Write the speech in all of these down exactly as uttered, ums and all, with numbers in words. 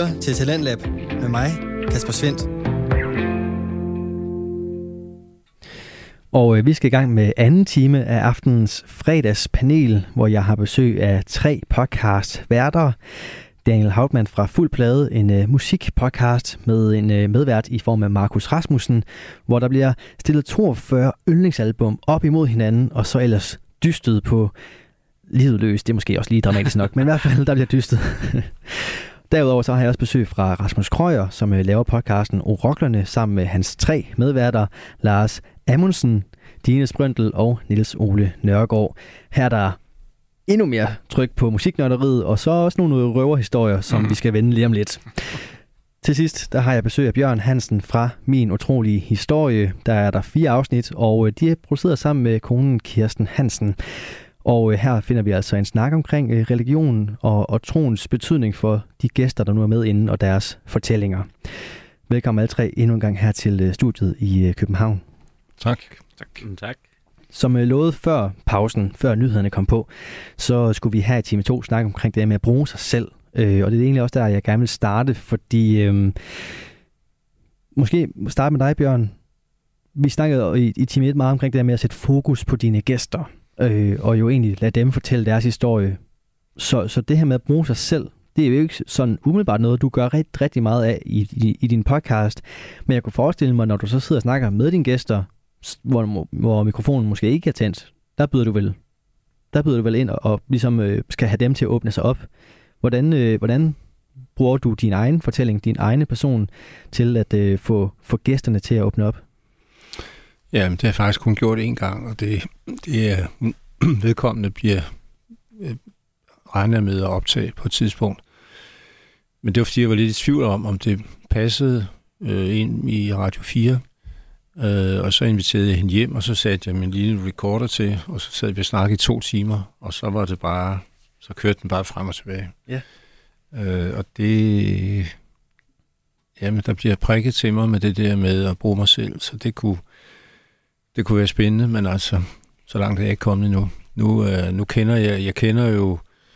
lytter til Talentlab med mig, Kasper Svendt. Og øh, vi skal i gang med anden time af aftenens fredagspanel, hvor jeg har besøg af tre podcast-værter. Daniel Hauptmann fra Fuld Plade, en øh, musikpodcast med en øh, medvært i form af Markus Rasmussen, hvor der bliver stillet toogfyrre yndlingsalbum op imod hinanden, og så ellers dystet på livet løs. Det er måske også lige dramatisk nok, men i hvert fald, der bliver dystet. Derudover så har jeg også besøg fra Rasmus Krøyer, som øh, laver podcasten Oroklerne sammen med hans tre medværter, Lars Amundsen, Dine Sprøntel og Niels Ole Nørgaard. Her er der endnu mere tryk på musiknørderiet, og så også nogle røverhistorier, som mm. vi skal vende lige om lidt. Til sidst, der har jeg besøg af Bjørn Hansen fra Min Utrolige Historie. Der er der fire afsnit, og de er produceret sammen med konen Kirsten Hansen. Og her finder vi altså en snak omkring religion og, og troens betydning for de gæster, der nu er med inden, og deres fortællinger. Velkommen alle tre endnu en gang her til studiet i København. Tak. Tak. tak. Som lovet før pausen, før nyhederne kom på, så skulle vi her i time to snakke omkring det her med at bruge sig selv. Øh, og det er egentlig også der, jeg gerne vil starte, fordi øh, måske starte med dig, Bjørn. Vi snakkede i, i time et meget omkring det her med at sætte fokus på dine gæster, øh, og jo egentlig lade dem fortælle deres historie. Så, så det her med at bruge sig selv, det er jo ikke sådan umiddelbart noget, du gør rigtig, rigtig meget af i, i, i din podcast. Men jeg kunne forestille mig, når du så sidder og snakker med dine gæster, hvor, hvor mikrofonen måske ikke er tændt, der byder du vel, der byder du vel ind og, og ligesom øh, skal have dem til at åbne sig op. Hvordan, øh, hvordan bruger du din egen fortælling, din egen person, til at øh, få, få gæsterne til at åbne op? Ja, det har jeg faktisk kun gjort én gang, og det, det er vedkommende bliver øh, regnet med at optage på et tidspunkt. Men det var fordi, jeg var lidt i tvivl om, om det passede øh, ind i Radio fire. Øh, og så inviterede jeg hende hjem, og så satte jeg min lille recorder til, og så sad vi og snakkede i to timer, og så var det bare, så kørte den bare frem og tilbage. Ja. Øh, og det, jamen der bliver prikket til mig med det der med at bruge mig selv, så det kunne, det kunne være spændende, men altså, så langt er jeg ikke kommet endnu. Nu, øh, nu kender jeg, jeg kender jo,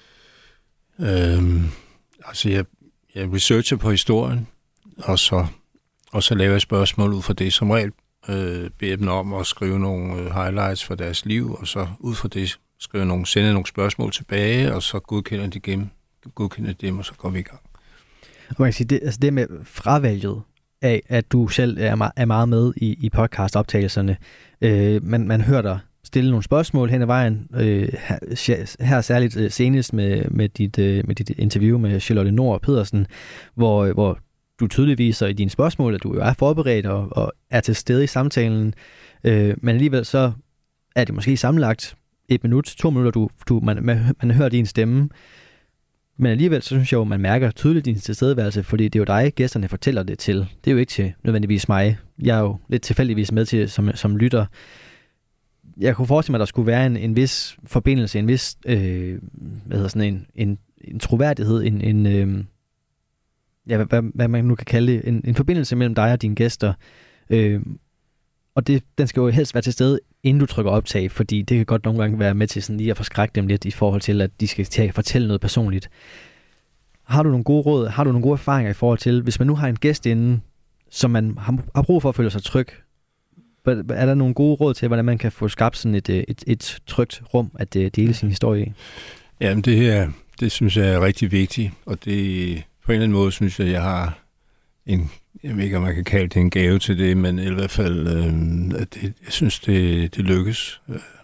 øh, altså jeg, jeg researcher på historien, og så, og så laver jeg spørgsmål ud fra det, som regel øh, beder dem om at skrive nogle øh, highlights for deres liv, og så ud fra det skrive nogle, sende nogle spørgsmål tilbage, og så godkender de dem, godkender dem, og så går vi i gang. Og man kan sige, det, altså det med fravalget af, at du selv er, me- er meget med i, i podcast-optagelserne, øh, man, man hører dig stille nogle spørgsmål hen ad vejen, øh, her, her særligt øh, senest med, med, dit, øh, med dit interview med Charlotte Nord Pedersen, hvor, hvor du tydeligt viser i dine spørgsmål, at du jo er forberedt og, og er til stede i samtalen, øh, men alligevel så er det måske sammenlagt et minut, to minutter, du, du, man, man, man hører din stemme, men alligevel så synes jeg jo, man mærker tydeligt din tilstedeværelse, fordi det er jo dig, gæsterne fortæller det til. Det er jo ikke til nødvendigvis mig. Jeg er jo lidt tilfældigvis med til som, som lytter. Jeg kunne forestille mig, at der skulle være en, en vis forbindelse, en vis øh, hvad hedder sådan en, en, en troværdighed, en, en øh, ja, hvad, hvad man nu kan kalde det, en, en forbindelse mellem dig og dine gæster. Øh, og det, den skal jo helst være til stede, inden du trykker optag, fordi det kan godt nogle gange være med til sådan lige at forskrække dem lidt i forhold til, at de skal til at fortælle noget personligt. Har du nogle gode råd, har du nogle gode erfaringer i forhold til, hvis man nu har en gæst inde, som man har, har brug for at føle sig tryg, er der nogle gode råd til, hvordan man kan få skabt sådan et, et, et trygt rum at dele sin historie i? Jamen det her, det synes jeg er rigtig vigtigt, og det på en eller anden måde synes jeg, jeg har en, jeg ved ikke, om man kan kalde det en gave til det, men i hvert fald, øh, at det, jeg synes, det, det lykkes.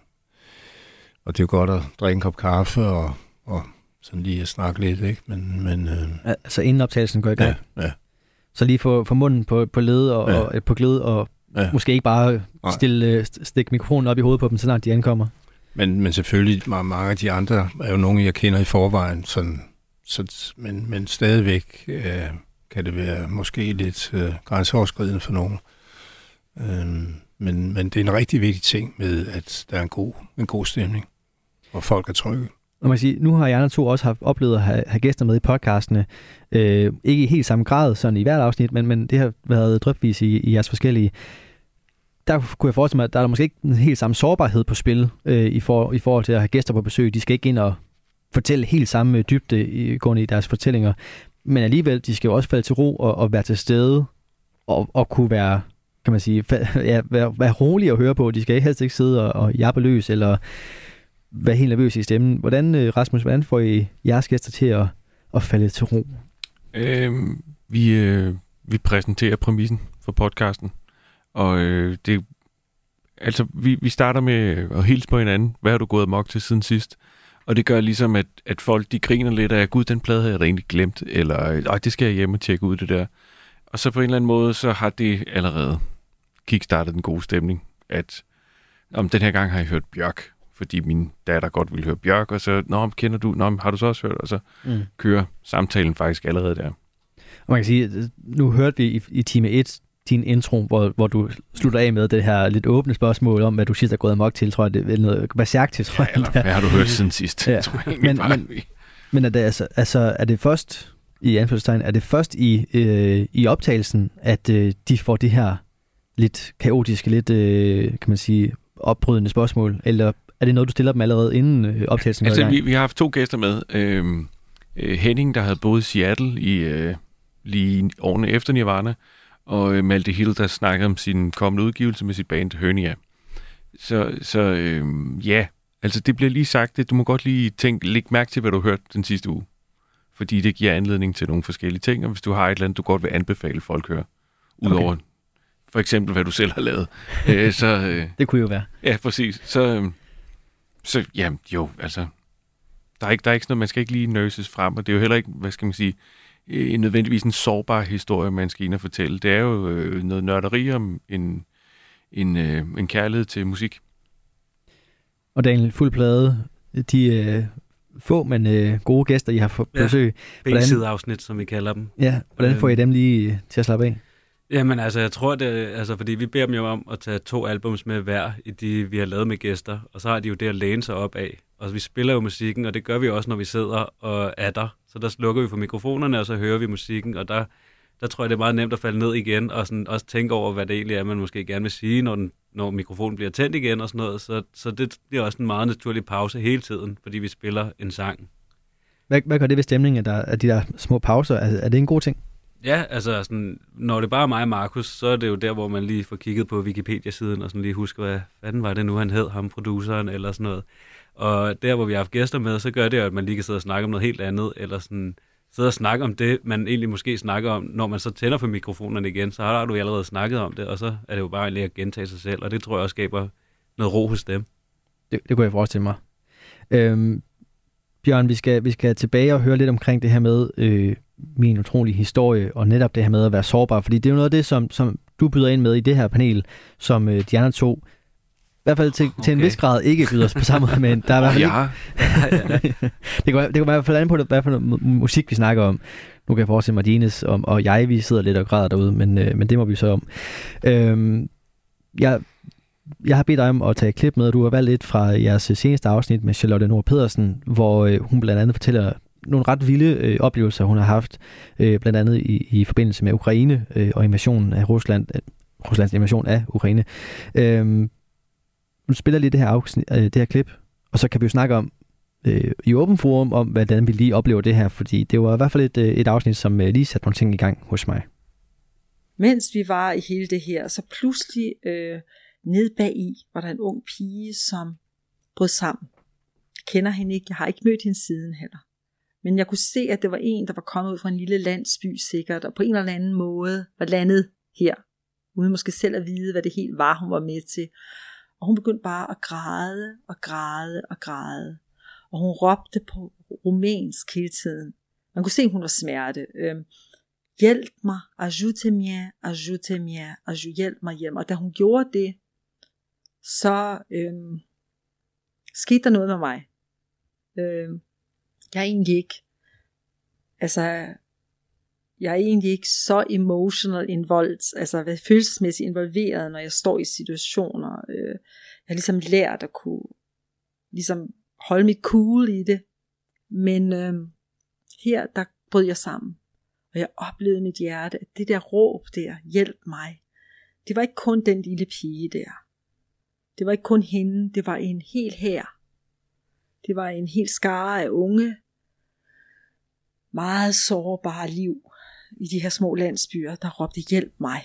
Og det er godt at drikke en kop kaffe og, og sådan lige at snakke lidt, ikke? Men, men, øh, altså inden optagelsen går i gang? Ja, ja. Så lige få, få munden på, på led og, ja. og på glæde og ja. Måske ikke bare stille, stikke mikrofonen op i hovedet på dem, så langt de ankommer. Men, men selvfølgelig, mange af de andre er jo nogen, jeg kender i forvejen, sådan, så, men, men stadigvæk øh, kan det være måske lidt øh, grænseoverskridende for nogen. Øh, men, men det er en rigtig vigtig ting med, at der er en god, en god stemning, og folk er trygge. Og man siger, nu har jeg andre to også haft oplevet at have, have gæster med i podcastene. Øh, ikke i helt samme grad sådan i hvert afsnit, men, men det har været drypvis i, i jeres forskellige. Der kunne jeg forestille mig, at der er måske ikke en helt samme sårbarhed på spil øh, i, for, i forhold til at have gæster på besøg. De skal ikke ind og fortælle helt samme dybde i, gående i deres fortællinger. men alligevel, de skal jo også falde til ro og, og være til stede, og, og kunne være, kan man sige, fa- ja, være, være rolige at høre på. De skal helst ikke sidde og, og jappe løs, eller være helt nervøse i stemmen. Hvordan, Rasmus, hvordan får I jeres gæster til at, at falde til ro? Øhm, vi, øh, vi præsenterer præmissen for podcasten, og øh, det altså, vi, vi starter med at hilse på hinanden. Hvad har du gået amok til siden sidst? Og det gør ligesom, at, at folk de griner lidt af, gud, den plade havde jeg da egentlig glemt, eller ej, det skal jeg hjem og tjekke ud det der. Og så på en eller anden måde, så har det allerede kickstartet den gode stemning, at om den her gang har jeg hørt Bjørk, fordi min datter godt ville høre Bjørk, og så, nå, kender du, nå, har du så også hørt? Og så mm. kører samtalen faktisk allerede der. Og man kan sige, nu hørte vi i, i time et din intro, hvor, hvor du slutter af med det her lidt åbne spørgsmål om, hvad du sidst er gået amok til, tror jeg, det er noget berserktigt, tror ja, eller jeg. hvad har du hørt siden sidst? Ja. Tror jeg, men, men, men er det altså, altså, er det først, i anførselstegn, er det først i, øh, i optagelsen, at øh, de får det her lidt kaotiske, lidt, øh, kan man sige, opbrydende spørgsmål, eller er det noget, du stiller dem allerede inden øh, optagelsen? Altså, vi, vi har haft to gæster med. Øh, øh, Henning, der havde boet i Seattle i øh, lige årene efter Nirvana, og øh, Malte Hill, der snakkede om sin kommende udgivelse med sit band Hernia. Så, så øh, ja, altså det bliver lige sagt, at du må godt lige tænke, læg mærke til, hvad du har hørt den sidste uge. Fordi det giver anledning til nogle forskellige ting, og hvis du har et eller andet, du godt vil anbefale folk høre, udover okay. for eksempel, hvad du selv har lavet. øh, så, øh, det kunne jo være. Ja, præcis. Så, øh, så ja, jo, altså, der er, ikke, der er ikke sådan noget, man skal ikke lige nurses frem, og det er jo heller ikke, hvad skal man sige, øh, nødvendigvis en sårbar historie, man skal ind og fortælle. Det er jo øh, noget nørderi om en, en, øh, en kærlighed til musik. Og Daniel, fuld plade, de øh, få, men øh, gode gæster, I har fået besøg. Ja, B-side-afsnit, som vi kalder dem. Ja, hvordan får I dem lige til at slappe af? Jamen altså, jeg tror det, altså fordi vi beder dem jo om at tage to albums med hver i de, vi har lavet med gæster, og så har de jo det at læne sig op af. Og vi spiller jo musikken, og det gør vi også, når vi sidder og er der. Så der slukker vi for mikrofonerne, og så hører vi musikken, og der, der tror jeg, det er meget nemt at falde ned igen, og sådan også tænke over, hvad det egentlig er, man måske gerne vil sige, når, den, når mikrofonen bliver tændt igen og sådan noget. Så, så det bliver også en meget naturlig pause hele tiden, fordi vi spiller en sang. Hvad, hvad gør det ved stemningen, at, der, at de der små pauser? Er, er det en god ting? Ja, altså sådan, når det bare er mig og Markus, så er det jo der, hvor man lige får kigget på Wikipedia-siden og sådan lige husker, hvad fanden var det nu, han hed, ham produceren eller sådan noget. Og der, hvor vi har haft gæster med, så gør det jo, at man lige kan sidde og snakke om noget helt andet, eller sådan sidde og snakke om det, man egentlig måske snakker om, når man så tænder for mikrofonerne igen, så har du allerede snakket om det, og så er det jo bare lige at gentage sig selv, og det tror jeg også skaber noget ro hos dem. Det, det kunne jeg forestille mig. Øhm, Bjørn, vi skal, vi skal tilbage og høre lidt omkring det her med øh, min utrolige historie, og netop det her med at være sårbar, fordi det er jo noget af det, som, som du byder ind med i det her panel, som øh, de andre to, i hvert fald til, okay. til en vis grad ikke byder os på samme måde, men der er i hvert fald ja. ikke... det, kan, det kan i hvert fald an på, hvad for noget musik vi snakker om. Nu kan jeg forestille mig, Dines og, og jeg, vi sidder lidt og græder derude, men, øh, men det må vi så om. Øhm, jeg, jeg har bedt dig om at tage et klip med, du har valgt lidt fra jeres seneste afsnit med Charlotte Nord Pedersen, hvor øh, hun blandt andet fortæller nogle ret vilde øh, oplevelser, hun har haft, øh, blandt andet i, i forbindelse med Ukraine øh, og invasionen af Rusland, øh, Ruslands invasion af Ukraine. Øh, nu spiller lige det her, afsnit, øh, det her klip, og så kan vi jo snakke om øh, i åben forum, om hvordan vi lige oplever det her, fordi det var i hvert fald et, et afsnit, som øh, lige satte nogle ting i gang hos mig. Mens vi var i hele det her, så pludselig øh, ned bag i, var der en ung pige, som brød sammen. Jeg kender hende ikke, jeg har ikke mødt hende siden heller. Men jeg kunne se, at det var en, der var kommet ud fra en lille landsby sikkert, og på en eller anden måde var landet her, uden måske selv at vide, hvad det helt var, hun var med til. Og hun begyndte bare at græde og græde og græde. Og hun råbte på rumænsk hele tiden. Man kunne se, at hun var smerte. Øhm, hjælp mig, ajute-mig, ajute-mig, ajute, hjælp mig hjem. Og da hun gjorde det, så øhm, skete der noget med mig. Øhm, jeg er egentlig ikke, altså, jeg er egentlig ikke så emotional involved, altså følelsesmæssigt involveret, når jeg står i situationer. Jeg har ligesom lært at kunne ligesom holde mit cool i det. Men øh, her, der brød jeg sammen. Og jeg oplevede mit hjerte, at det der råb der, hjælp mig. Det var ikke kun den lille pige der. Det var ikke kun hende, det var en hel hær. Det var en hel skare af unge meget sårbare liv i de her små landsbyer, der råbte hjælp mig.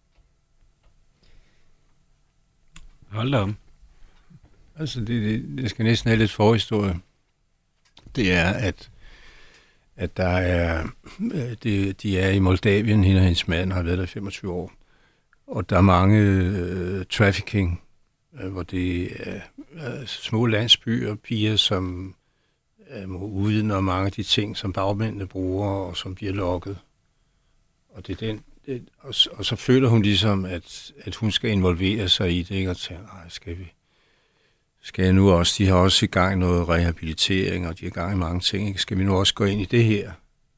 Hold da om. Altså, det, det, det skal næsten have lidt forhistorie. Det er, at, at der er, det, de er i Moldavien, hende og hendes mand har været der i femogtyve år. Og der er mange øh, trafficking, øh, hvor det er øh, små landsbyer, piger, som øh, må uden og mange af de ting, som bagmændene bruger, og som bliver lokket. Og, det er den, det, og, og så føler hun ligesom, at, at hun skal involvere sig i det, ikke? Og tænker, nej, skal vi... Skal jeg nu også, de har også i gang noget rehabilitering, og de er i gang i mange ting, ikke? Skal vi nu også gå ind i det her?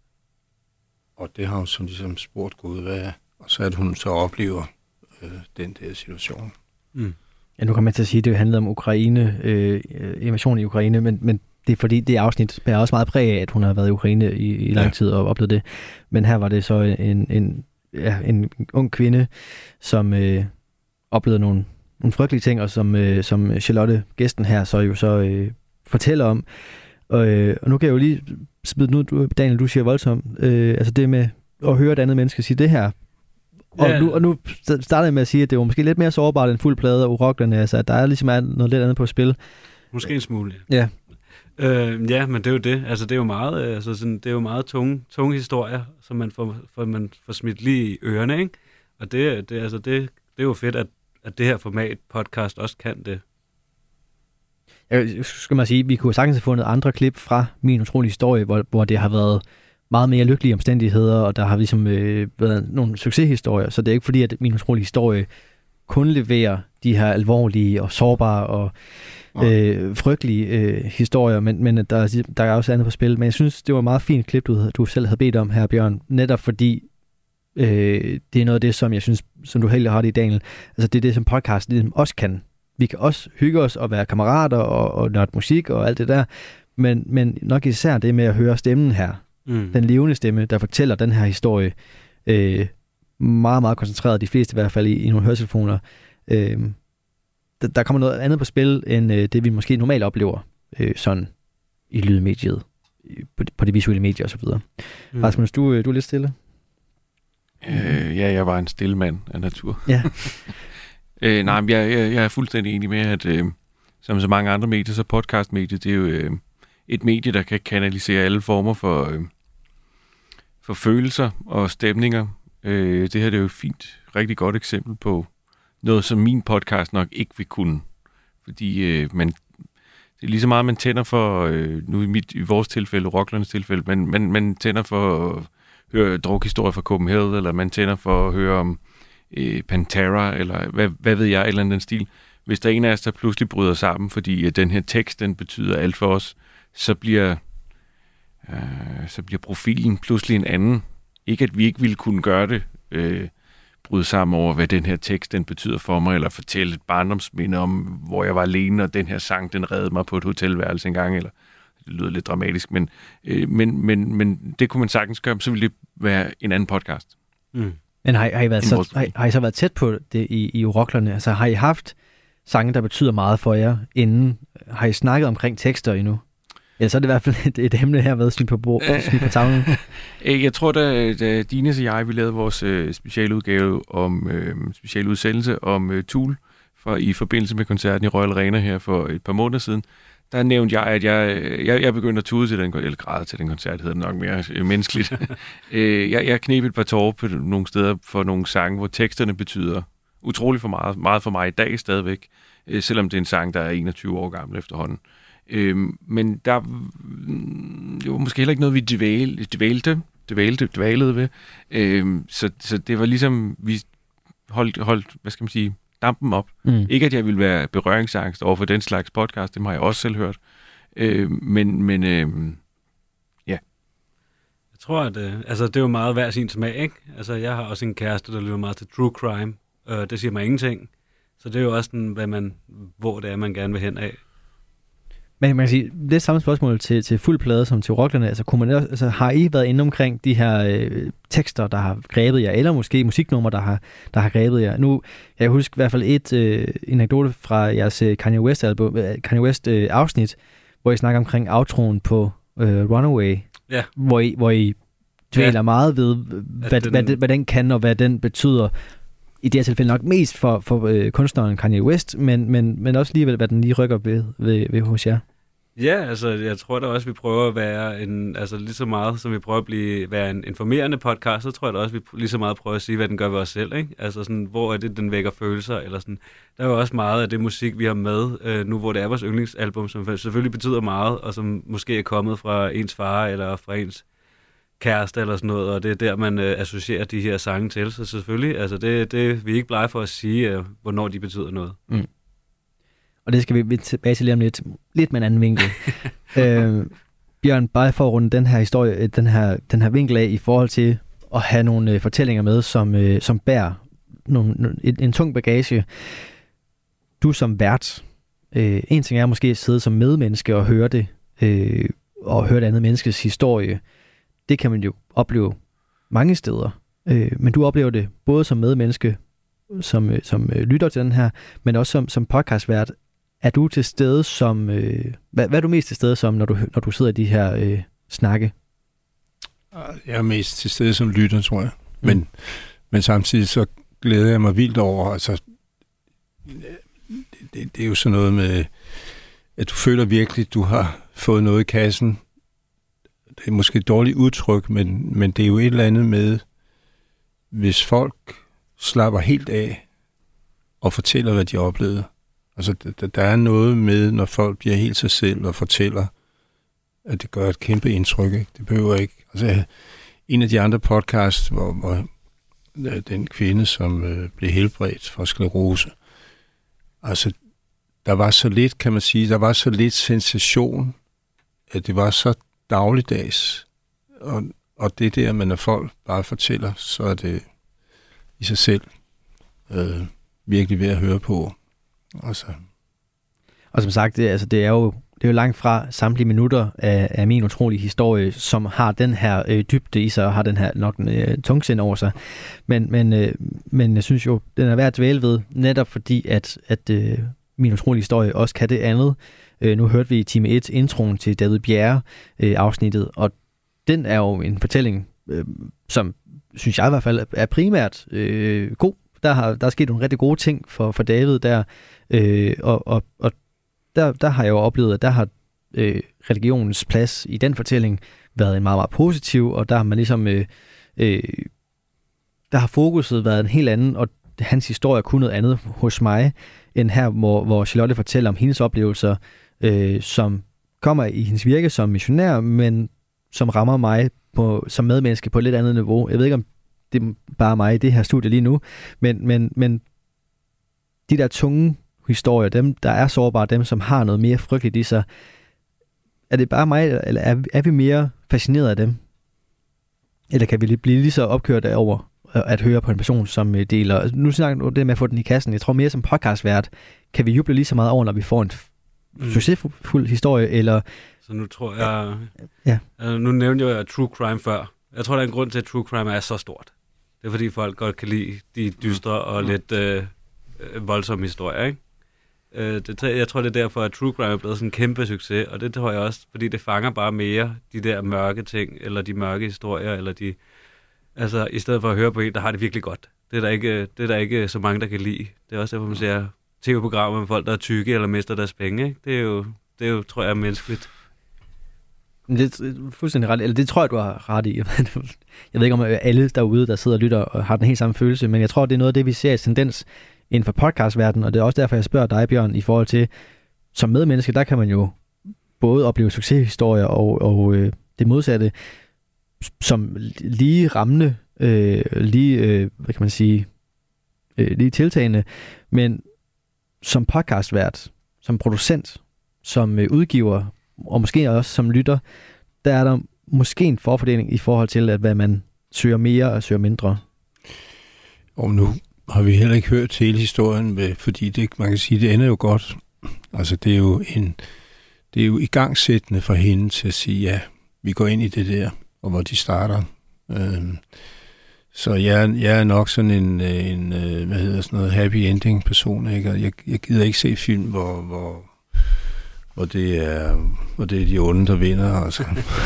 Og det har hun så ligesom spurgt Gud, hvad er, og så at hun så oplever øh, den der situation. Mm. Ja, nu kan man til at sige, at det handlede om Ukraine, øh, invasion i Ukraine, men, men det er fordi, det afsnit bærer også meget præg af, at hun har været i Ukraine i, i lang tid og oplevet det. Men her var det så en, en, ja, en ung kvinde, som øh, oplevede nogle nogle frygtelige ting, og som, øh, som Charlotte, gæsten her, så jo så øh, fortæller om. Og, øh, og nu kan jeg jo lige smide nu, du, Daniel, du siger voldsomt, øh, altså det med at høre et andet menneske sige det her. Og, ja. nu, og nu starter jeg med at sige, at det var måske lidt mere sårbart end fuld plade og uroklerne, altså at der er ligesom noget lidt andet på spil. Måske en smule. Ja. Øh, ja, men det er jo det. Altså det er jo meget, altså sådan, det er jo meget tunge, tunge historier, som man får, for, man får smidt lige i ørerne, ikke? Og det, det, altså det, det er jo fedt, at at det her format podcast også kan det. Jeg skal man sige, vi kunne sagtens have fundet andre klip fra Min Utrolige Historie, hvor, hvor det har været meget mere lykkelige omstændigheder, og der har ligesom øh, været nogle succeshistorier, så det er ikke fordi, at Min Utrolige Historie kun leverer de her alvorlige og sårbare og øh, frygtelige øh, historier, men, men der, der er også andet på spil. Men jeg synes, det var et meget fint klip, du, du selv havde bedt om her, Bjørn, netop fordi Øh, det er noget af det, som jeg synes, som du heldig har det i, Daniel. Altså det er det, som podcasten også kan. Vi kan også hygge os og være kammerater og, og nørde musik og alt det der, men, men nok især det med at høre stemmen her. Mm. Den levende stemme, der fortæller den her historie øh, meget, meget koncentreret, de fleste i hvert fald i, i nogle høretelefoner. Øh, der, der kommer noget andet på spil, end øh, det vi måske normalt oplever øh, sådan i lydmediet, på, på de visuelle medier osv. Mm. Rasmus, du, du er lidt stille. Øh, ja, jeg var en stille mand af natur. Ja. øh, nej, men jeg, jeg, jeg er fuldstændig enig med, at øh, som så mange andre medier, så podcastmediet, det er jo øh, et medie, der kan kanalisere alle former for, øh, for følelser og stemninger. Øh, det her det er jo et fint, rigtig godt eksempel på noget, som min podcast nok ikke vil kunne. Fordi øh, man, det er lige så meget, man tænder for, øh, nu i, mit, i vores tilfælde, Rocklernes tilfælde, men man, man tænder for... Øh, høre drukhistorier fra Copenhagen, eller man tænder for at høre om øh, Pantera, eller hvad, hvad ved jeg, eller anden stil. Hvis der er en af os, der pludselig bryder sammen, fordi at den her tekst, den betyder alt for os, så bliver, øh, så bliver profilen pludselig en anden. Ikke at vi ikke ville kunne gøre det, øh, bryde sammen over, hvad den her tekst, den betyder for mig, eller fortælle et barndomsminde om, hvor jeg var alene, og den her sang, den reddede mig på et hotelværelse engang, eller det lyder lidt dramatisk, men, øh, men, men, men det kunne man sagtens gøre, så ville det være en anden podcast. Mm. Men har, har, I været så, har, har I så været tæt på det i, i Uroklerne? Altså har I haft sange, der betyder meget for jer inden? Har I snakket omkring tekster endnu? Ja, så er det i hvert fald et, et emne her med snit på, bo, snit på tavlen. Jeg tror, da, da Dines og jeg, vi lavede vores øh, specialudgave om øh, specialudsendelse om øh, Tool for, i forbindelse med koncerten i Royal Arena her for et par måneder siden, der nævnte jeg, at jeg, jeg, jeg begyndte at tude til den, eller græde til den koncert, hedder det nok mere øh, menneskeligt. jeg, jeg kneb et par tårer på nogle steder for nogle sange, hvor teksterne betyder utrolig for meget, meget for mig i dag stadigvæk, øh, selvom det er en sang, der er enogtyve år gammel efterhånden. Øh, men der jo måske heller ikke noget, vi dvælte, dvælte, dvælte, dvælede ved. Øh, så, så det var ligesom, vi holdt, holdt, hvad skal man sige, dampen op. Mm. Ikke at jeg ville være berøringsangst over for den slags podcast, det har jeg også selv hørt. Øh, men, men øh, ja. Jeg tror, at øh, altså, det er jo meget hver sin smag, ikke? Altså, jeg har også en kæreste, der lytter meget til true crime, og det siger mig ingenting. Så det er jo også sådan, hvad man, hvor det er, man gerne vil hen af. Men man kan sige, det er samme spørgsmål til, til fuld plade som til Rocklerne. Altså, kunne man, altså, har I været inde omkring de her øh, tekster, der har grebet jer, eller måske musiknumre, der har, der har grebet jer? Nu, jeg husker i hvert fald et øh, anekdote fra jeres Kanye West album, Kanye West øh, afsnit, hvor I snakker omkring outroen på øh, Runaway. Ja. Hvor I, hvor I dvæler ja. meget ved, hvad, den, hvad, hvad den kan, og hvad den betyder. I det her tilfælde nok mest for, for øh, kunstneren Kanye West, men, men, men også alligevel, hvad den lige rykker ved, ved, ved hos jer. Ja, altså jeg tror da også, vi prøver at være en, altså lige så meget, som vi prøver at blive, være en informerende podcast, så tror jeg da også, vi lige så meget prøver at sige, hvad den gør ved os selv, ikke? Altså sådan, hvor er det, den vækker følelser, eller sådan. Der er jo også meget af det musik, vi har med, øh, nu hvor det er vores yndlingsalbum, som selvfølgelig betyder meget, og som måske er kommet fra ens far, eller fra ens kæreste, eller sådan noget, og det er der, man øh, associerer de her sange til, så selvfølgelig, altså det, det vi er ikke blege for at sige, øh, hvornår de betyder noget. Mm. Og det skal vi tilbage til lige om lidt, lidt med en anden vinkel. øh, Bjørn, bare for at runde den her historie, den her, den her vinkel af i forhold til at have nogle øh, fortællinger med, som, øh, som bærer nogle, en, en tung bagage. Du som vært, øh, en ting er måske at sidde som medmenneske og høre det, øh, og høre det andet menneskes historie. Det kan man jo opleve mange steder. Øh, men du oplever det både som medmenneske, som, som øh, lytter til den her, men også som, som podcastvært. Er du til stede som... Øh, hvad, hvad er du mest til stede som, når du, når du sidder i de her øh, snakke? Jeg er mest til stede som lytter, tror jeg. Men, mm. men samtidig så glæder jeg mig vildt over, altså, det, det er jo sådan noget med, at du føler virkelig, du har fået noget i kassen. Det er måske et dårligt udtryk, men, men det er jo et eller andet med, hvis folk slapper helt af og fortæller, hvad de har oplevet. Altså, der, der er noget med, når folk bliver helt sig selv og fortæller, at det gør et kæmpe indtryk. Ikke? Det behøver ikke. Altså, en af de andre podcasts, hvor, hvor den kvinde, som øh, blev helbredt for sklerose, altså, der var så lidt, kan man sige, der var så lidt sensation, at det var så dagligdags. Og, og det der, men når folk bare fortæller, så er det i sig selv øh, virkelig ved at høre på. Altså. Og som sagt, det, altså, det er jo det er jo langt fra samtlige minutter af, af min utrolige historie, som har den her øh, dybde i sig, og har den her nok øh, tungsind over sig. Men, men, øh, men jeg synes jo, den er værd at dvæle ved, netop fordi, at, at øh, min utrolige historie også kan det andet. Øh, nu hørte vi i time et introen til David Bjerre øh, afsnittet, og den er jo en fortælling, øh, som synes jeg i hvert fald er primært øh, god. Der har, der er sket nogle rigtig gode ting for, for David der, øh, og, og, og der, der har jeg jo oplevet, at der har øh, religionens plads i den fortælling været en meget, meget positiv, og der har man ligesom, øh, øh, der har fokuset været en helt anden, og hans historie kun noget andet hos mig, end her, hvor, hvor Charlotte fortæller om hendes oplevelser, øh, som kommer i hendes virke som missionær, men som rammer mig på, som medmenneske på et lidt andet niveau. Jeg ved ikke, om det er bare mig i det her studie lige nu, men, men, men de der tunge historier, dem der er sårbare, dem som har noget mere frygteligt i sig, er det bare mig, eller er, er vi mere fascineret af dem? Eller kan vi blive lige så opkørt over at høre på en person, som deler... Nu snakker du det med at få den i kassen. Jeg tror mere som podcastvært, kan vi juble lige så meget over, når vi får en mm. succesfuld historie, eller... Så nu tror jeg... Ja. Altså, nu nævnte jeg true crime før. Jeg tror, der er en grund til, at true crime er så stort. Det er fordi, folk godt kan lide de dystre og lidt øh, voldsomme historier, ikke? Øh, det, jeg tror, det er derfor, at true crime er blevet sådan en kæmpe succes, og det tror jeg også, fordi det fanger bare mere de der mørke ting, eller de mørke historier, eller de... Altså, i stedet for at høre på en, der har det virkelig godt. Det er der ikke, det er der ikke så mange, der kan lide. Det er også derfor, man ser tv-programmer med folk, der er tykke eller mister deres penge, ikke? Det er jo, det er jo tror jeg, menneskeligt. Det er fuldstændig ret. Eller det tror jeg, du har ret i. Jeg ved ikke, om alle derude, der sidder og lytter, og har den helt samme følelse, men jeg tror, det er noget af det, vi ser i tendens inden for podcastverdenen, og det er også derfor, jeg spørger dig, Bjørn, i forhold til, som medmenneske, der kan man jo både opleve succeshistorier og, og øh, det modsatte, som lige rammende, øh, lige, øh, hvad kan man sige, øh, lige tiltagende, men som podcastvært, som producent, som øh, udgiver, og måske også som lytter, der er der måske en forfordeling i forhold til, at hvad man søger mere og søger mindre. Og nu har vi heller ikke hørt hele historien, med, fordi det, man kan sige, det ender jo godt. Altså det er jo en, det er jo igangsættende for hende til at sige, ja, vi går ind i det der, og hvor de starter. Øhm, så jeg, jeg er nok sådan en, en, hvad hedder sådan noget, happy ending person, ikke? Og jeg, jeg gider ikke se film, hvor, hvor, og det er, og det er de onde, der vinder, altså.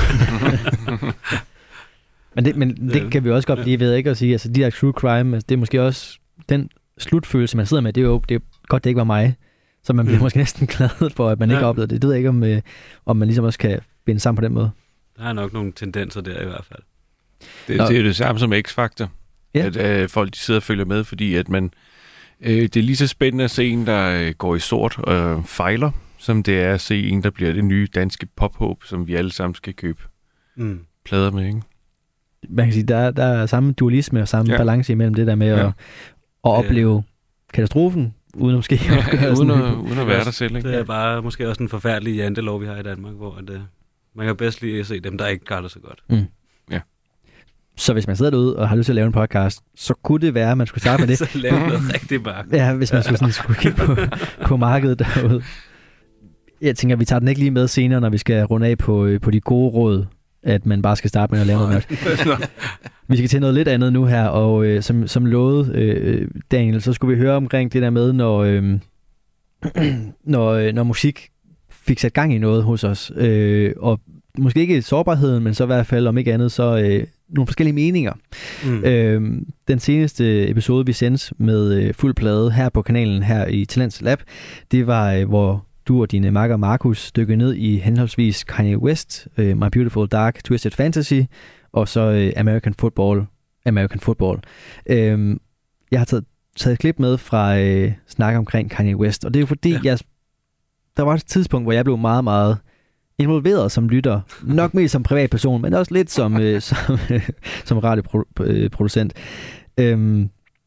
men, det, men det kan vi også godt lige ved ikke at sige, altså de der true crime, altså, det er måske også den slutfølelse, man sidder med, det er jo det er godt, det ikke var mig, så man bliver mm. måske næsten glad for, at man ikke ja. har oplevet det. Det ved jeg ikke, om, øh, om man ligesom også kan binde sammen på den måde. Der er nok nogle tendenser der i hvert fald. Det, det er det samme som X-Factor, ja. at øh, folk de sidder og følger med, fordi at man, øh, det er lige så spændende at se en, der øh, går i sort og øh, fejler, som det er at se en, der bliver det nye danske pophåb, som vi alle sammen skal købe mm. plader med, ikke? Man kan sige, der, der er samme dualisme og samme ja. balance imellem det der med ja. at, at opleve katastrofen, uden måske ja, uden, at, uden at være der selv. Ikke? Det er bare måske også en forfærdelig jantelov, vi har i Danmark, hvor det, man kan bedst lige se dem, der ikke gør det så godt. Mm. Ja. Så hvis man sidder derude og har lyst til at lave en podcast, så kunne det være, at man skulle starte med det. Så lave noget rigtig marked. Ja, hvis man ja. sådan skulle kigge på, på markedet derude. Jeg tænker, vi tager den ikke lige med senere, når vi skal runde af på, på de gode råd, at man bare skal starte med at lave noget mørkt. Vi skal til noget lidt andet nu her, og øh, som, som lovet, øh, Daniel, så skulle vi høre omkring det der med, når, øh, når, når musik fik sat gang i noget hos os. Øh, og måske ikke sårbarheden, men så i hvert fald, om ikke andet, så øh, nogle forskellige meninger. Mm. Øh, den seneste episode, vi sendte med øh, fuld plade her på kanalen, her i Talents Lab, det var, øh, hvor du og dine makker Markus dykkede ned i henholdsvis Kanye West, uh, My Beautiful Dark Twisted Fantasy, og så uh, American Football. American Football. Uh, jeg har taget, taget et klip med fra uh, snak omkring Kanye West, og det er jo fordi, ja. jeg, der var et tidspunkt, hvor jeg blev meget, meget involveret som lytter. Nok mest som privatperson, men også lidt som, uh, som, uh, som radioproducent. Uh,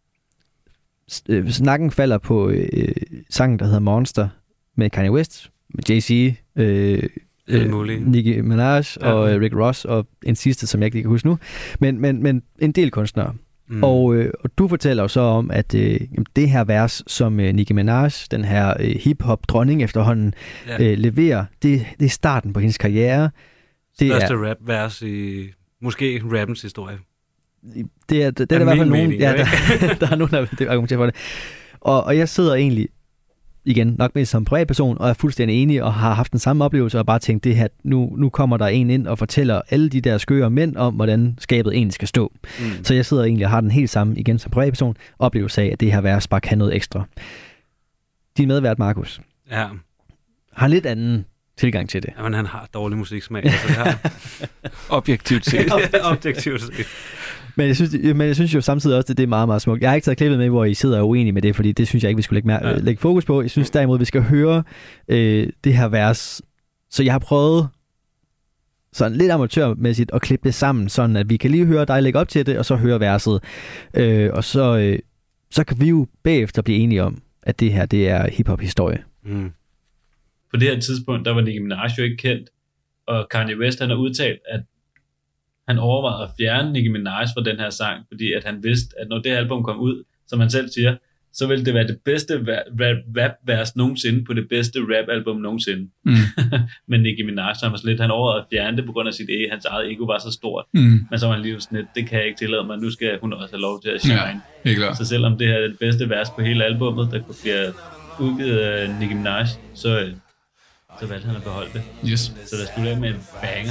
snakken falder på uh, sangen, der hedder Monster, med Kanye West, med Jay-Z, øh, øh, Nicki Minaj ja. og øh, Rick Ross, og en sidste, som jeg ikke kan huske nu, men, men, men en del kunstnere. Mm. Og, øh, og du fortæller jo så om, at øh, det her vers, som øh, Nicki Minaj, den her øh, hip-hop-dronning efterhånden, ja. øh, leverer, det, det er starten på hendes karriere. Det Største er rap-vers i, måske rappens historie. Det er, det, det er, er i hvert fald nogen, ja, der, der er nogen, der argumenterer for det. Og, og jeg sidder egentlig igen, nok mest som privatperson, og er fuldstændig enig, og har haft den samme oplevelse, og bare tænkt, det her, nu, nu kommer der en ind og fortæller alle de der skøre mænd om, hvordan skabet egentlig skal stå. Mm. Så jeg sidder egentlig og har den helt samme, igen som privatperson, oplevelse af, at det her vers bare kan noget ekstra. Din medvært, Markus, ja. har lidt anden tilgang til det. Jamen, han har dårlig musiksmag. Altså, det har... Objektivt set. Objektivt set. Men jeg, synes, men jeg synes jo samtidig også, at det er meget, meget smukt. Jeg har ikke taget klippet med, hvor I sidder uenige med det, fordi det synes jeg ikke, vi skulle lægge, mere, ja. lægge fokus på. Jeg synes derimod, vi skal høre øh, det her vers. Så jeg har prøvet sådan lidt amatørmæssigt at klippe det sammen, sådan at vi kan lige høre dig lægge op til det, og så høre verset. Øh, og så, øh, så kan vi jo bagefter blive enige om, at det her, det er hiphop-historie. Mm. På det her tidspunkt, der var Nicki Minaj jo ikke kendt, og Kanye West, han har udtalt, at han overvejede at fjerne Nicki Minaj fra den her sang, fordi at han vidste, at når det album kom ud, som han selv siger, så ville det være det bedste rap-vers nogensinde på det bedste rap-album nogensinde. Mm. Men Nicki Minaj, han var sådan lidt, han overvejede at fjerne det på grund af sit ego, hans eget ego var så stort. Mm. Men så var han lige sådan lidt, det kan jeg ikke tillade mig, nu skal hun også have lov til at shine. Ja, så selvom det her er det bedste vers på hele albummet, der bliver udgivet af Nicki Minaj, så, så valgte han at beholde det. Yes. Så der slutter af med en banger.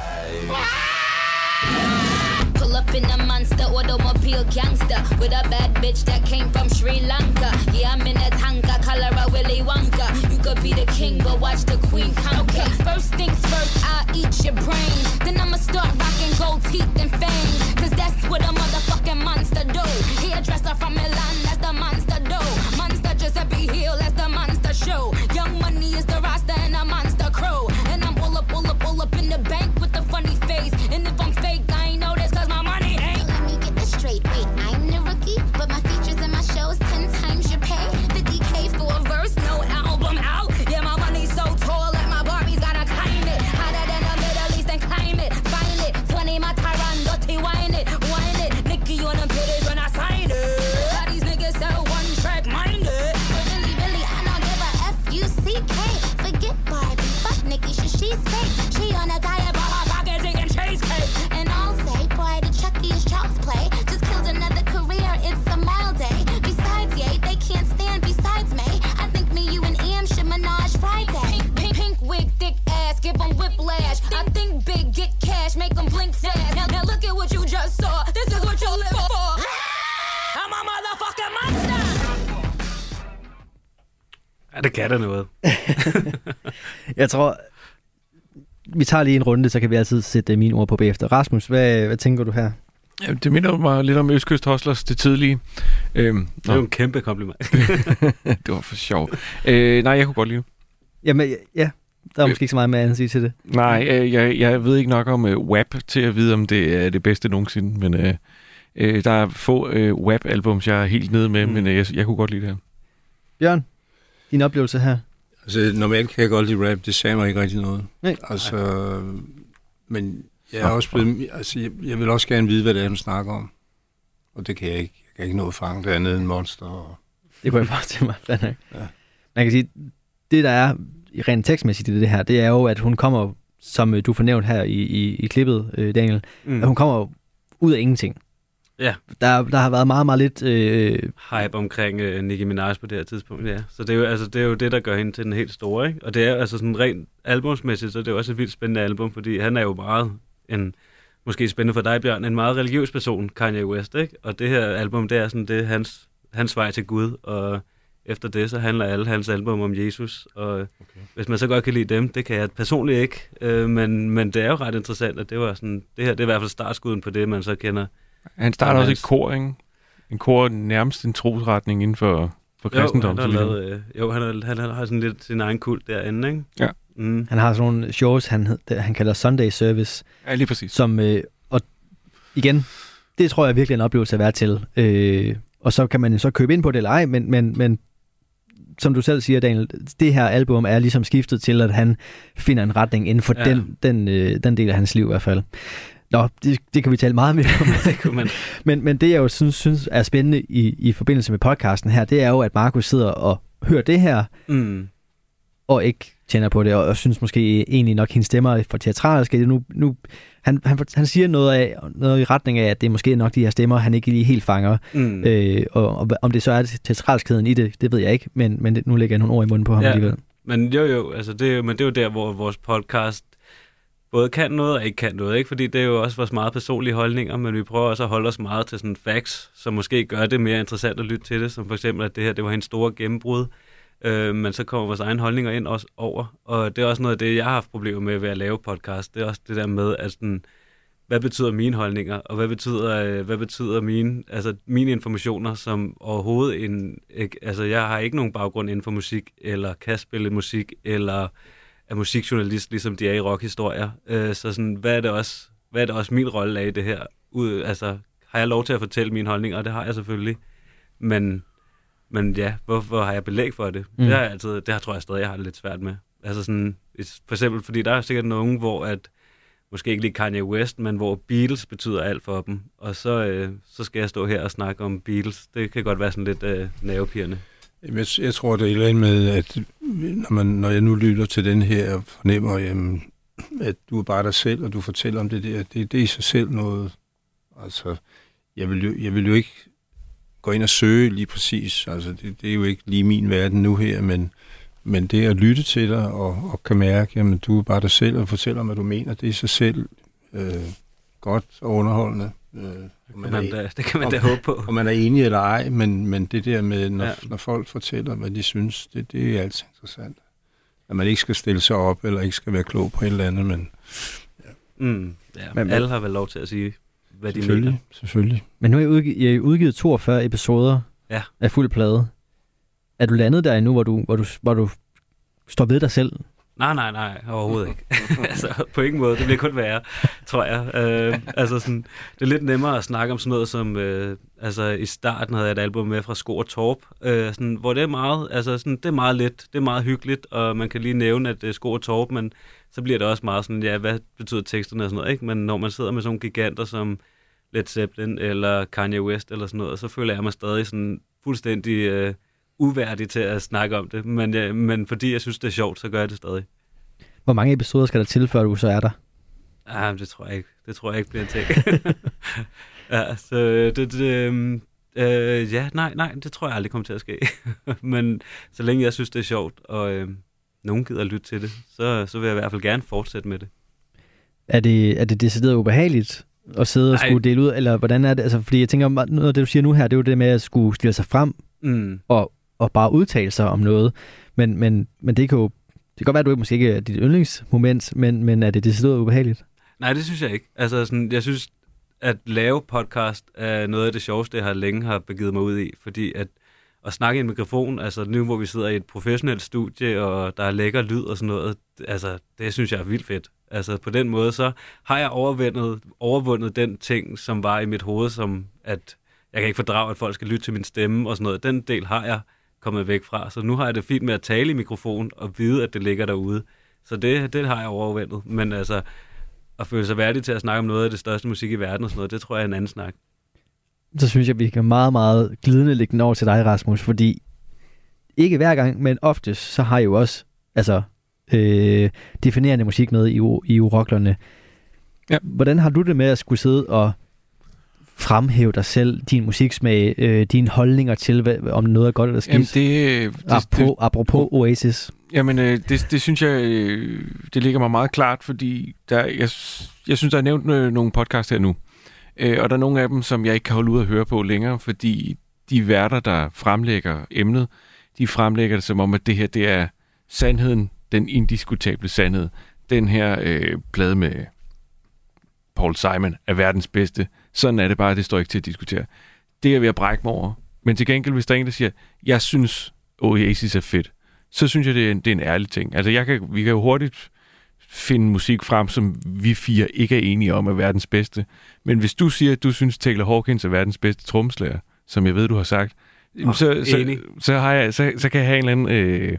Pull up in a monster automobile gangster with a bad bitch that came from Sri Lanka. Yeah, I'm in a tanka, color a Willy Wonka. You could be the king, but watch the queen conquer. Okay, first things first, I'll eat your brains. Then I'ma start rocking gold teeth and fangs. Cause that's what a motherfucking monster do. He a dresser from Milan, that's the monster do. Monster Giuseppe Hill, that's the monster show. Young Money is the roster and a monster crew. And I'm pull up, pull up, pull up in the bank with the funny face. And if I'm fake, I ain't know this cause my money ain't. So let me get this straight, wait, I'm the rookie, but my features and my shows ten times your pay. fifty K for a verse, no album out. Yeah, my money's so tall that my Barbies gotta climb it. Hotter than the Middle East and climb it, find it. twenty my Tyron, dirty wine it, wine it. Nicky on them pitties, Ja, det kan da noget. Jeg tror, vi tager lige en runde, så kan vi altid sætte mine ord på bagefter. Rasmus, hvad, hvad tænker du her? Ja, det minder mig lidt om Østkyst Hustlers, det tidlige. Øhm, det er jo en kæmpe kompliment. Det var for sjov. Øh, nej, jeg kunne godt lide det. Jamen, ja. Der er måske ikke så meget med at sige til det. Nej, øh, jeg, jeg ved ikke nok om uh, W A P til at vide, om det er det bedste nogensinde, men øh, øh, der er få øh, W A P-albums, jeg er helt nede med, mm. men øh, jeg, jeg kunne godt lide det her. Bjørn, din oplevelse her? Altså, normalt kan jeg godt lide rap, det sagde mig ikke rigtig noget. Nej. Altså, men jeg er også blevet, altså, jeg, jeg vil også gerne vide, hvad det er, du snakker om. Og det kan jeg ikke. Jeg kan ikke nå at fange det andet end Monster. Og... Det kunne jeg forestille mig. Ja. Man kan sige, det der er rent tekstmæssigt i det her, det er jo, at hun kommer, som du fornævnt her i, i, i klippet, Daniel, mm. at hun kommer ud af ingenting. Ja. Der, der har været meget, meget lidt... Øh... hype omkring øh, Nicki Minaj på det her tidspunkt, ja. Så det er, jo, altså, det er jo det, der gør hende til den helt store, ikke? Og det er altså sådan rent albumsmæssigt, så det er jo også et vildt spændende album, fordi han er jo meget en, måske spændende for dig, Bjørn, en meget religiøs person, Kanye West, ikke? Og det her album, det er sådan, det er hans, hans vej til Gud, og efter det, så handler alle hans album om Jesus, og okay. Hvis man så godt kan lide dem, det kan jeg personligt ikke, øh, men, men det er jo ret interessant, at det var sådan, det her, det er i hvert fald startskuden på det, man så kender. Han starter også et kor, ikke? En kor nærmest en trosretning inden for, for kristendom. Jo, han har, lavet, øh, jo han, har, han har sådan lidt sin egen kult derinde, ikke? Ja. Mm. Han har sådan nogle shows, han, han kalder Sunday Service. Ja, lige præcis. Som, øh, og igen, det tror jeg virkelig er en oplevelse at være til. Øh, og så kan man jo så købe ind på det eller ej, men, men, men som du selv siger, Daniel, det her album er ligesom skiftet til, at han finder en retning inden for ja. den, den, øh, den del af hans liv i hvert fald. Nå, det, det kan vi tale meget mere om. Det kunne man. men, men det, jeg jo synes, synes er spændende i, i forbindelse med podcasten her, det er jo, at Markus sidder og hører det her, mm. og ikke tænder på det, og, og synes måske egentlig nok, hendes stemmer er for teatralske. Nu, nu, han, han, han siger noget, af, noget i retning af, at det er måske nok de her stemmer, han ikke lige helt fanger. Mm. Øh, og, og om det så er teatralskheden i det, det ved jeg ikke, men, men nu lægger jeg nogle ord i munden på ham ja. alligevel. Men jo jo, altså det er jo, men det er jo der, hvor vores podcast både kan noget og ikke kan noget, ikke? Fordi det er jo også vores meget personlige holdninger, men vi prøver også at holde os meget til sådan facts, som måske gør det mere interessant at lytte til det, som for eksempel, at det her, det var en stor gennembrud, øh, men så kommer vores egne holdninger ind også over, og det er også noget af det, jeg har haft problemer med ved at lave podcast, det er også det der med, at sådan, hvad betyder mine holdninger, og hvad betyder, hvad betyder mine, altså mine informationer, som overhovedet en, ikke, altså jeg har ikke nogen baggrund inden for musik, eller kan spille musik, eller er musikjournalist, ligesom de er i rockhistorier. Øh, så sådan, hvad er det også, hvad er det også min rolle af i det her? Ud, altså, har jeg lov til at fortælle mine holdninger? Og det har jeg selvfølgelig. Men, men ja, hvorfor har jeg belæg for det? Mm. Det har jeg altid, det har, tror jeg stadig, jeg har det lidt svært med. Altså sådan, for eksempel, fordi der er sikkert nogen, hvor at, måske ikke lige Kanye West, men hvor Beatles betyder alt for dem. Og så, øh, så skal jeg stå her og snakke om Beatles. Det kan godt være sådan lidt øh, nervepirrende. Jeg, jeg tror, det er et eller andet med, at når, man, når jeg nu lytter til den her, fornemmer jamen, at du er bare dig selv, og du fortæller om det der. Det, det er i sig selv noget. Altså, jeg vil, jo, jeg vil jo ikke gå ind og søge lige præcis. Altså, det, det er jo ikke lige min verden nu her, men, men det at lytte til dig og, og kan mærke, at du er bare dig selv, og fortæller om, hvad du mener, det er i sig selv øh, godt og underholdende. Øh, man man da, det kan man da håbe på. Og man er enig eller ej, men, men det der med, når, ja. når folk fortæller, hvad de synes, det, det er altid interessant. At man ikke skal stille sig op, eller ikke skal være klog på et eller andet, men... Ja. Mm, ja, men alle har vel lov til at sige, hvad de mener. Selvfølgelig, selvfølgelig. Men nu har I udgivet, I har udgivet toogfyrre episoder ja. af fuld plade. Er du landet der endnu, hvor du, hvor du, hvor du står ved dig selv? Nej, nej, nej, overhovedet ikke. altså, på ingen måde. Det bliver kun værre, tror jeg. Øh, altså, sådan, det er lidt nemmere at snakke om sådan noget som... Øh, altså, i starten havde jeg et album med fra Sko og Torp, øh, sådan, hvor det er meget... Altså, sådan, det er meget let, det er meget hyggeligt, og man kan lige nævne, at det er Sko og Torp, men så bliver det også meget sådan, ja, hvad betyder teksterne og sådan noget, ikke? Men når man sidder med sådan nogle giganter som Led Zeppelin eller Kanye West eller sådan noget, så føler jeg mig stadig sådan fuldstændig... Øh, uværdig til at snakke om det, men, ja, men fordi jeg synes, det er sjovt, så gør jeg det stadig. Hvor mange episoder skal der til, før du så er der? Ah, det tror jeg ikke. Det tror jeg ikke bliver en ting. ja, så det, det øh, ja, nej, nej, det tror jeg aldrig kommer til at ske. men så længe jeg synes, det er sjovt, og øh, nogen gider at lytte til det, så, så vil jeg i hvert fald gerne fortsætte med det. Er det, er det decideret ubehageligt at sidde og skulle dele ud, eller hvordan er det? Altså, fordi jeg tænker, noget af det, du siger nu her, det er jo det med at skulle stille sig frem, Mm. Og, og bare udtale sig om noget. Men, men, men det kan jo det kan godt være, at du måske ikke er dit yndlingsmoment, men, men er det decideret ubehageligt? Nej, det synes jeg ikke. Altså, sådan, jeg synes, at lave podcast er noget af det sjoveste, jeg har længe har begivet mig ud i, fordi at, at snakke i en mikrofon, altså nu hvor vi sidder i et professionelt studie, og der er lækker lyd og sådan noget, altså det synes jeg er vildt fedt. Altså på den måde, så har jeg overvundet, overvundet den ting, som var i mit hoved, som at jeg kan ikke fordrage, at folk skal lytte til min stemme og sådan noget. Den del har jeg kommet væk fra, så nu har jeg det fint med at tale i mikrofon og vide, at det ligger derude. Så det, det har jeg overvundet, men altså at føle sig værdig til at snakke om noget af det største musik i verden og sådan noget, det tror jeg er en anden snak. Så synes jeg, vi kan meget, meget glidende lægge den over til dig, Rasmus, fordi ikke hver gang, men oftest, så har I jo også altså, øh, definerende musik med i, i uroklerne. Ja. Hvordan har du det med at skulle sidde og fremhæve dig selv, din musiksmag, øh, dine holdninger til, hvad, om noget er godt eller skidt? Jamen det, det, apropos, det, apropos Oasis. Jamen øh, det, det synes jeg, øh, det ligger mig meget klart, fordi der, jeg, jeg synes, der er nævnt øh, nogle podcasts her nu, øh, og der er nogle af dem, som jeg ikke kan holde ud at høre på længere, fordi de værter, der fremlægger emnet, de fremlægger det som om, at det her, det er sandheden, den indiskutable sandhed. Den her øh, plade med Paul Simon er verdens bedste. Sådan er det bare, det står ikke til at diskutere. Det er jeg ved at brække mig over. Men til gengæld, hvis der er en, der siger, jeg synes, Oasis er fedt, så synes jeg, det er en, det er en ærlig ting. Altså, jeg kan, vi kan jo hurtigt finde musik frem, som vi fire ikke er enige om er verdens bedste. Men hvis du siger, at du synes, Taylor Hawkins er verdens bedste trommeslager, som jeg ved, du har sagt, oh, så, så, så, har jeg, så, så kan jeg have en eller anden... Øh,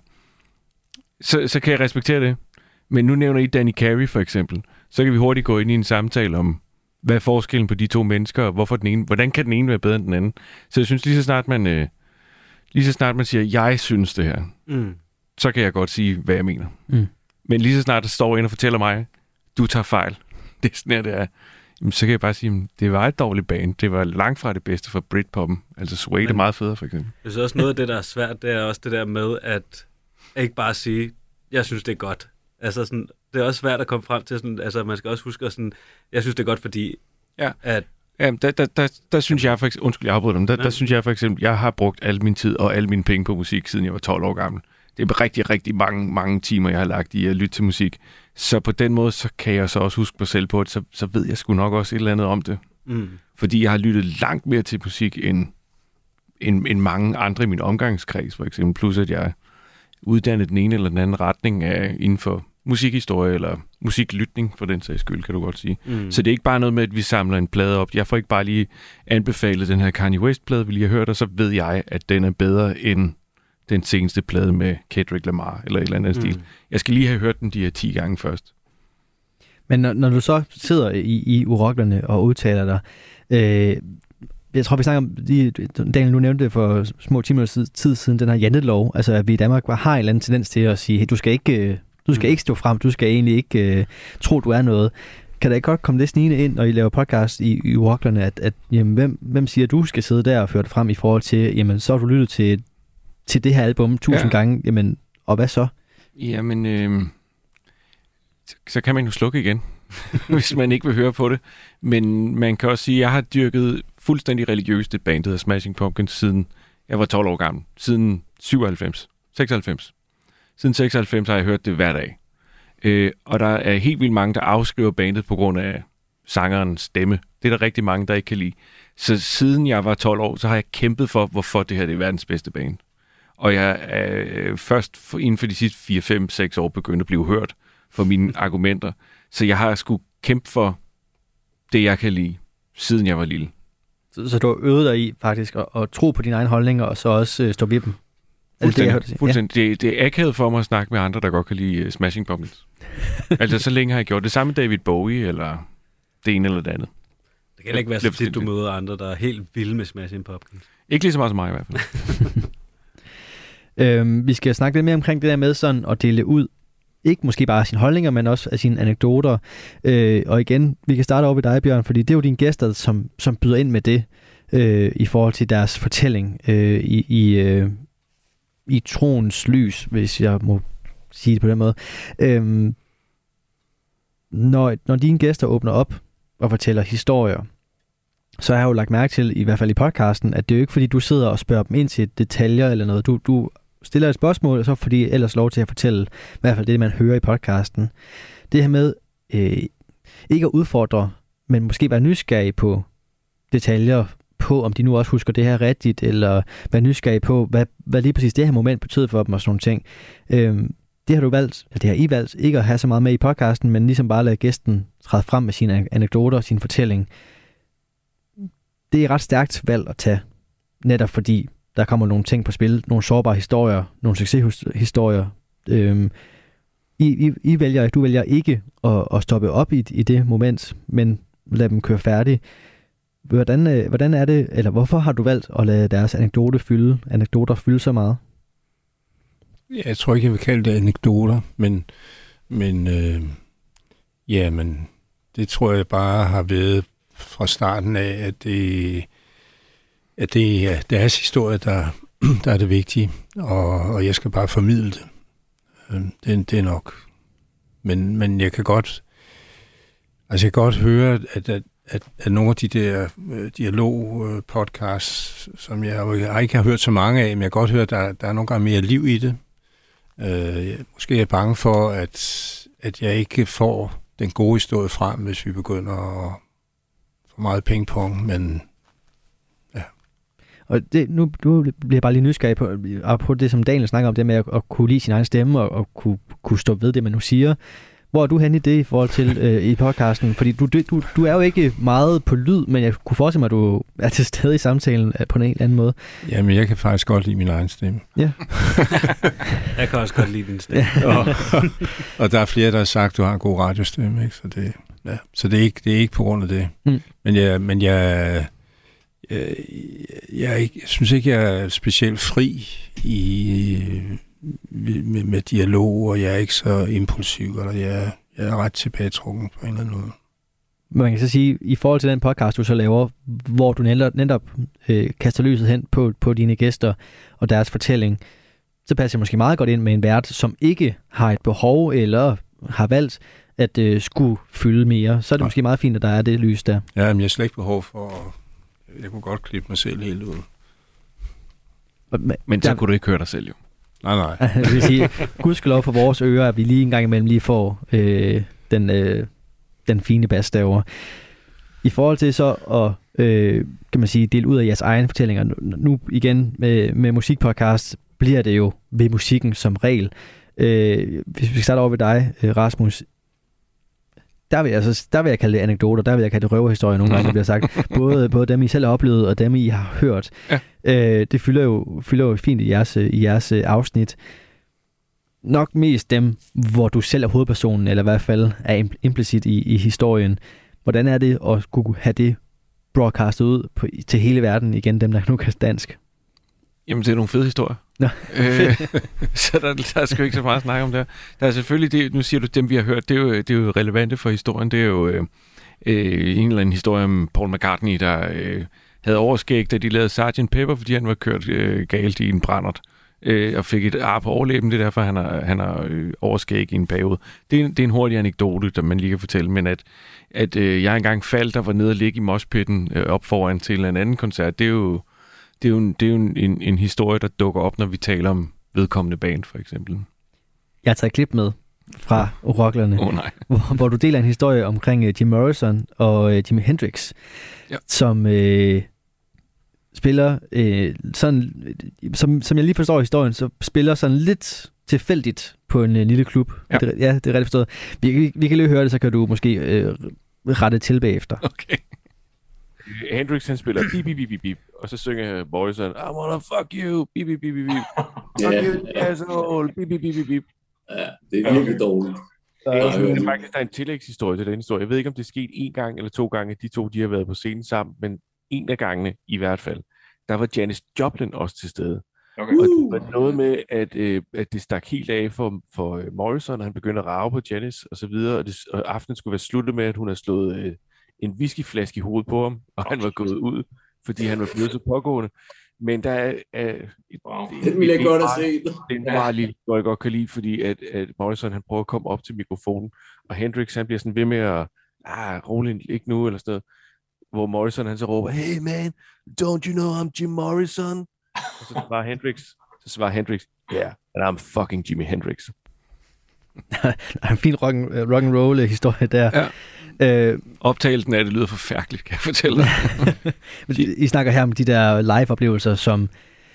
så, så kan jeg respektere det. Men nu nævner I Danny Carey for eksempel. Så kan vi hurtigt gå ind i en samtale om, hvad er forskellen på de to mennesker, og hvorfor den ene, hvordan kan den ene være bedre end den anden. Så jeg synes, lige så snart man, øh, lige så snart man siger, jeg synes det her, mm. så kan jeg godt sige, hvad jeg mener. Mm. Men lige så snart der står en og fortæller mig, du tager fejl, det er sådan her, det er, jamen, så kan jeg bare sige, det var et dårligt band. Det var langt fra det bedste for Britpoppen. Altså Suede er meget federe, for eksempel. Jeg synes også noget af det, der er svært, det er også det der med, at ikke bare sige, jeg synes, det er godt. Altså sådan, det er også svært at komme frem til sådan, altså man skal også huske at sådan, jeg synes det er godt, fordi ja. at ja, der, der, der, der synes jeg for eksempel, undskyld, jeg afbryder dem, der, der synes jeg for eksempel, jeg har brugt al min tid og alle mine penge på musik, siden jeg var tolv år gammel. Det er rigtig, rigtig mange, mange timer, jeg har lagt i at lytte til musik. Så på den måde, så kan jeg så også huske mig selv på det, så, så ved jeg sgu nok også et eller andet om det. Mm. Fordi jeg har lyttet langt mere til musik, end, end, end mange andre i min omgangskreds, for eksempel. Plus at jeg er uddannet den ene eller den anden retning af inden for musikhistorie eller musiklytning, for den sags skyld, kan du godt sige. Mm. Så det er ikke bare noget med, at vi samler en plade op. Jeg får ikke bare lige anbefalet den her Kanye West-plade, vi lige har hørt, og så ved jeg, at den er bedre end den seneste plade med Kendrick Lamar, eller et eller andet mm. stil. Jeg skal lige have hørt den de her ti gange først. Men når, når du så sidder i, i uroklerne og udtaler dig, øh, jeg tror, vi snakker om, Daniel, nu nævnte det for små timer tid siden, den her jantelov, altså at vi i Danmark har en eller anden tendens til at sige, hey, du skal ikke, du skal mm. ikke stå frem, du skal egentlig ikke uh, tro, du er noget. Kan der ikke godt komme det snigende ind, når I laver podcast i, i uroklerne, at, at jamen, hvem, hvem siger, at du skal sidde der og føre det frem i forhold til, jamen, så har du lyttet til, til det her album tusind ja. gange, jamen, og hvad så? Jamen, øh, så, så kan man jo slukke igen, hvis man ikke vil høre på det. Men man kan også sige, at jeg har dyrket fuldstændig religiøst et band, der hedder Smashing Pumpkins, siden jeg var tolv år gammel. Siden syvoghalvfems, seksoghalvfems. Siden seksoghalvfems har jeg hørt det hver dag. Øh, og der er helt vildt mange, der afskriver bandet på grund af sangerens stemme. Det er der rigtig mange, der ikke kan lide. Så siden jeg var tolv år, så har jeg kæmpet for, hvorfor det her det er verdens bedste band. Og jeg er øh, først for, inden for de sidste fire, fem, seks år begyndt at blive hørt for mine argumenter. Så jeg har sgu kæmpe for det, jeg kan lide, siden jeg var lille. Så, så du har øvet dig i faktisk at, at tro på dine egne holdninger, og så også øh, stå ved dem? Fuldstændig. Det, fuldstændig. Ja. Det, det er akavet for mig at snakke med andre, der godt kan lide uh, Smashing Pumpkins. Altså, så længe har jeg gjort det samme med David Bowie, eller det ene eller det andet. Det kan ikke være så tit, du møder andre, der er helt vilde med Smashing Pumpkins. Ikke lige så meget som mig i hvert fald. øhm, vi skal snakke lidt mere omkring det der med sådan at dele ud. Ikke måske bare af sine holdninger, men også af sine anekdoter. Øh, og igen, vi kan starte over ved dig, Bjørn, fordi det er jo dine gæster, som, som byder ind med det, øh, i forhold til deres fortælling øh, i, i, øh, i troens lys, hvis jeg må sige det på den måde. Øh, når, når dine gæster åbner op og fortæller historier, så har jeg jo lagt mærke til, i hvert fald i podcasten, at det er jo ikke fordi, du sidder og spørger dem ind til detaljer eller noget. Du, du stiller et spørgsmål, og så får de ellers lov til at fortælle, i hvert fald det, man hører i podcasten. Det her med øh, ikke at udfordre, men måske være nysgerrig på detaljer, på om de nu også husker det her rigtigt, eller være nysgerrig på, hvad, hvad lige præcis det her moment betød for dem, og sådan nogle ting. Øh, det har du valgt, eller det har I valgt, ikke at have så meget med i podcasten, men ligesom bare lade gæsten træde frem med sine anekdoter og sin fortælling. Det er ret stærkt valg at tage, netop fordi der kommer nogle ting på spil, nogle sårbare historier, nogle succeshistorier. Øhm, I, I, I vælger, du vælger ikke at, at stoppe op i, i det moment, men lade dem køre færdig. Hvordan, øh, hvordan er det, eller hvorfor har du valgt at lade deres anekdote fylde, anekdoter fylde så meget? Jeg tror ikke, jeg vil kalde det anekdoter, men, men øh, ja, men det tror jeg bare har været fra starten af, at det, at det er deres historie, der, der er det vigtige, og, og jeg skal bare formidle det. Det, det er nok. Men, men jeg kan godt, altså jeg kan godt høre, at, at, at, at nogle af de der dialog-podcasts, som jeg, jeg ikke har hørt så mange af, men jeg kan godt høre, at der, der er nogle gange mere liv i det. Uh, måske er jeg bange for, at, at jeg ikke får den gode historie frem, hvis vi begynder at få meget pingpong, men ja. Og det, nu, nu bliver jeg bare lige nysgerrig på, på det, som Daniel snakker om, det med at, at kunne lide sin egen stemme og, og kunne, kunne stå ved det, man nu siger. Hvor er du henne i det i forhold til øh, i podcasten? Fordi du, du, du er jo ikke meget på lyd, men jeg kunne forestille mig, at du er til stede i samtalen på en eller anden måde. Jamen, jeg kan faktisk godt lide min egen stemme. Ja. Jeg kan også godt lide din stemme. og, og der er flere, der har sagt, at du har en god radiostemme, ikke? Så det, ja. Så det er ikke, det er ikke på grund af det. Mm. Men jeg, men jeg, jeg, jeg, er ikke, jeg synes ikke, jeg er specielt fri i... Med, med dialog, og jeg er ikke så impulsiv, eller jeg, jeg er ret tilbagetrukken på en eller anden måde. Man kan så sige, i forhold til den podcast, du så laver, hvor du netop, netop øh, kaster lyset hen på, på dine gæster og deres fortælling, så passer jeg måske meget godt ind med en vært, som ikke har et behov, eller har valgt at øh, skulle fylde mere. Så er det ja. måske meget fint, at der er det lys der. Ja, men jeg har slet ikke behov for, jeg kunne godt klippe mig selv helt ud. Men, men så der... kunne du ikke høre dig selv jo. Nej, nej. Det vil sige, gudskelov for vores ører, at vi lige en gang imellem lige får øh, den, øh, den fine bas derovre. I forhold til så at øh, kan man sige, dele ud af jeres egne fortællinger, nu igen med, med musikpodcast, bliver det jo ved musikken som regel. Øh, hvis vi starter over ved dig, Rasmus, der vil, jeg, altså, der vil jeg kalde det anekdoter, der vil jeg kalde det røverhistorier nogle gange, der bliver sagt. Både, både dem, I selv har oplevet, og dem, I har hørt. Ja. Øh, det fylder jo, fylder jo fint i jeres, i jeres afsnit. Nok mest dem, hvor du selv er hovedpersonen, eller i hvert fald er implicit i, i historien. Hvordan er det at kunne have det broadcastet ud på, til hele verden igen, dem der nu kan dansk? Jamen, det er nogle fede historier. Nå, øh, så der, der er sgu ikke så meget at snakke om der. Der er selvfølgelig, det, nu siger du dem, vi har hørt, det er jo, det er jo relevante for historien. Det er jo øh, øh, en eller anden historie om Paul McCartney, der øh, havde overskæg, da de lavede sergeant Pepper, fordi han var kørt øh, galt i en brændert øh, og fik et ar på overlæben. Det er derfor, han har, han har øh, overskæg i en periode. Det er, det er en hurtig anekdote, der man lige kan fortælle, men at, at øh, jeg engang faldt, der var nede og ligge i moshpitten øh, op foran til en anden koncert, det er jo Det er jo, en, det er jo en, en, en historie, der dukker op, når vi taler om vedkommende band, for eksempel. Jeg har taget et klip med fra Oraclerne, oh, nej. hvor, hvor du deler en historie omkring uh, Jim Morrison og uh, Jimi Hendrix, ja. som uh, spiller, uh, sådan, som, som jeg lige forstår i historien, så spiller sådan lidt tilfældigt på en uh, lille klub. Ja. Det, ja, det er rigtig forstået. Vi, vi, vi kan lige høre det, så kan du måske uh, rette til bagefter. Okay. Hendrix, han spiller bip, bip, bip, bip, og så synger Morrison, I wanna fuck you, bip, bip, bip, bip, fuck yeah, you, yeah. asshole, bip, bip, bip, bip. Ja, det er virkelig dårligt. Jeg synes faktisk, der er en tillægshistorie til den historie. Jeg ved ikke, om det er sket en gang eller to gange, de to de har været på scenen sammen, men en af gangene i hvert fald, der var Janis Joplin også til stede. Okay. Og det var noget med, at, øh, at det stak helt af for, for øh, Morrison, og han begyndte at rage på Janis og så videre, og, det, og aftenen skulle være sluttet med, at hun havde slået øh, en whiskyflaske i hovedet på ham, og han var gået ud, fordi han var blevet så pågående. Men der er... Uh, wow. Det, det vil jeg godt have set. Det er en meget lille, hvor jeg godt kan lide, fordi at, at Morrison, han prøver at komme op til mikrofonen, og Hendrix, han bliver sådan ved med at, ah, rolig, ikke nu, eller sådan noget, hvor Morrison, han så råber, hey man, don't you know I'm Jim Morrison? Og så svarer Hendrix, så svarer Hendrix, Yeah, and I'm fucking Jimi Hendrix. Der er en fin rock, rock and roll historie der. Ja. Øh, Optagelsen af det lyder forfærdeligt, kan jeg fortælle dig. I snakker her om de der live-oplevelser, som,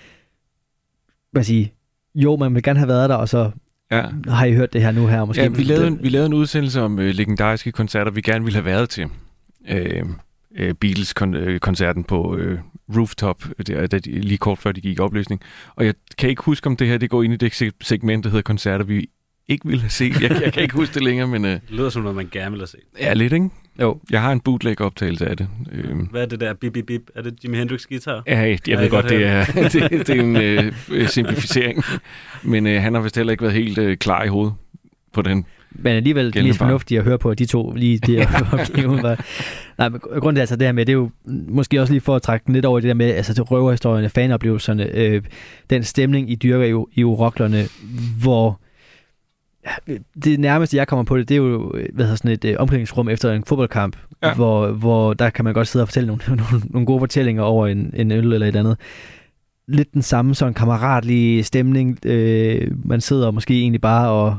hvad siger, jo, man vil gerne have været der, og så ja. Har I hørt det her nu her? Måske ja, vi lavede, en, vi lavede en udsendelse om øh, legendariske koncerter, vi gerne ville have været til. Øh, øh, Beatles-koncerten på øh, Rooftop, der, der, lige kort før de gik i opløsning. Og jeg kan ikke huske, om det her det går ind i det segment, der hedder koncerter, vi ikke ville have set. Jeg, jeg kan ikke huske det længere, men... Øh, det lyder som noget, man gerne vil have set. Ja, lidt, ikke? Jo. Jeg har en bootleg-optagelse af det. Øh, Hvad er det der bip, bip, bip? Er det Jimi Hendrix guitar? Ja, jeg, jeg ved godt, det er, det, det er en øh, simplificering. Men øh, han har vist heller ikke været helt øh, klar i hovedet på den. Men alligevel det mest fornuftige at høre på, de to lige de her. Nej, men grunden til altså det her med, det er jo måske også lige for at trække den lidt over det der med, altså til røverhistorierne, fanoplevelserne, øh, den stemning, I dyrker i, i uroklerne, hvor det nærmeste, jeg kommer på det, det er jo hvad hedder sådan et øh, omklædningsrum efter en fodboldkamp, ja. hvor, hvor der kan man godt sidde og fortælle nogle, nogle, nogle gode fortællinger over en, en øl eller et andet. Lidt den samme sådan kammeratlige stemning. Øh, man sidder måske egentlig bare og,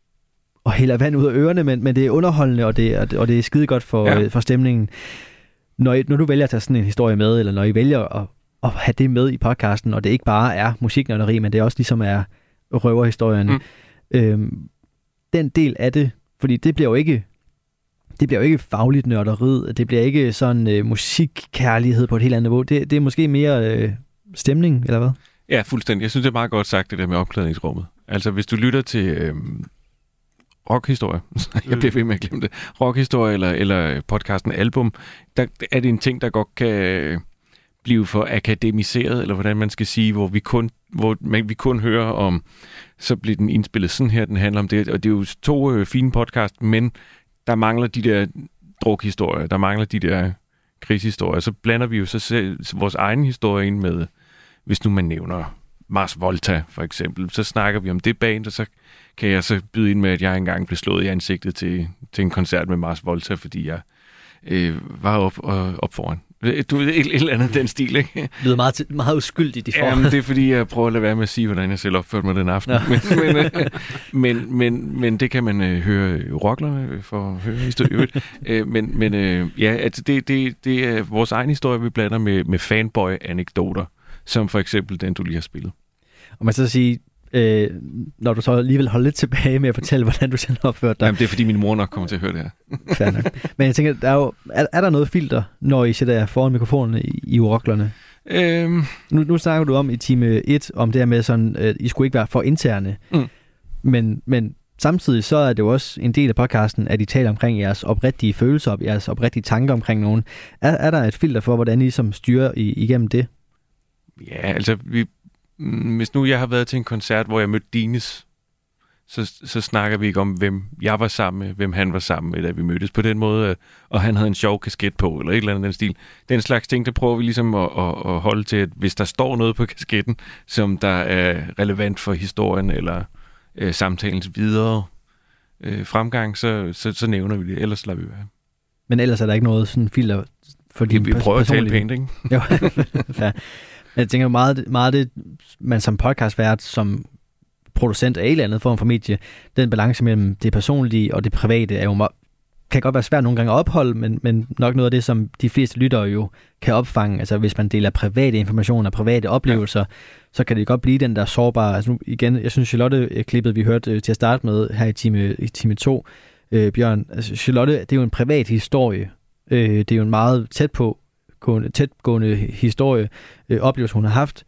og hælder vand ud af ørerne, men, men det er underholdende, og det, og det er skide godt for, ja. øh, for stemningen. Når, I, når du vælger at tage sådan en historie med, eller når I vælger at, at have det med i podcasten, og det ikke bare er musiknørderi, men det også ligesom er røverhistorien. Mm. Øhm, den del af det, fordi det bliver jo ikke det bliver jo ikke fagligt nørderiet, det bliver ikke sådan øh, musikkærlighed på et helt andet niveau. Det, det er måske mere øh, stemning, eller hvad? Ja, fuldstændig. Jeg synes, det er meget godt sagt, det der med opklædningsrummet. Altså, hvis du lytter til øh, rockhistorie, jeg bliver ved med at glemme det, rockhistorie eller, eller podcasten Album, der er det en ting, der godt kan blive for akademiseret, eller hvordan man skal sige, hvor vi kun, hvor man, vi kun hører om, så bliver den indspillet sådan her, den handler om det, og det er jo to øh, fine podcast, men der mangler de der drukhistorier, der mangler de der krigshistorier, så blander vi jo så selv vores egen historie ind med, hvis nu man nævner Mars Volta for eksempel, så snakker vi om det band, og så kan jeg så byde ind med, at jeg engang blev slået i ansigtet til, til en koncert med Mars Volta, fordi jeg øh, var op, og, op foran. Du ved, et, et eller andet den stil, ikke? Det lyder meget, meget uskyldigt i forhold. Jamen, det er fordi, jeg prøver at lade være med at sige, hvordan jeg selv opførte mig den aften. Men, men, øh, men, men, men det kan man øh, høre i rocklerne for at høre historien. øh, men men øh, ja, altså det, det, det er vores egen historie, vi blander med, med fanboy-anekdoter, som for eksempel den, du lige har spillet. Og man så sige, øh, når du så alligevel holder lidt tilbage med at fortælle, hvordan du selv opførte dig. Jamen, det er fordi, min mor nok kommer til at høre det her. Fair nok. Men jeg tænker, der er, jo, er, er der noget filter, når I sætter jer foran mikrofonen i, i urocklerne? Øhm. Nu, nu snakker du om i time et, om det her med sådan, at I skulle ikke være for interne. Mm. Men, men samtidig så er det jo også en del af podcasten, at I taler omkring jeres oprigtige følelser, jeres oprigtige tanker omkring nogen. Er, er der et filter for, hvordan I som styrer I, igennem det? Ja, altså vi hvis nu jeg har været til en koncert, hvor jeg mødte Dines, så, så snakker vi ikke om, hvem jeg var sammen med, hvem han var sammen med, da vi mødtes på den måde, og han havde en sjov kasket på, eller et eller andet den stil. Den slags ting, der prøver vi ligesom at, at, at holde til, at hvis der står noget på kasketten, som der er relevant for historien, eller øh, samtalens videre øh, fremgang, så, så, så nævner vi det, ellers lader vi være. Men ellers er der ikke noget sådan filter for din personlige... Vi prøver at tale pænt, ikke? Jo, ja. Jeg tænker meget, meget det, man som podcastvært, som producent af en eller anden form for medie, den balance mellem det personlige og det private er jo meget, kan godt være svært nogle gange at opholde, men, men nok noget af det, som de fleste lyttere jo kan opfange. Altså hvis man deler private informationer, private oplevelser, ja. Så kan det godt blive den der sårbare. Altså nu igen, jeg synes Charlotte-klippet, vi hørte til at starte med her i time, i time to, øh, Bjørn, altså Charlotte, det er jo en privat historie. Øh, det er jo en meget tæt på tætgående historie, øh, oplevelse, hun har haft.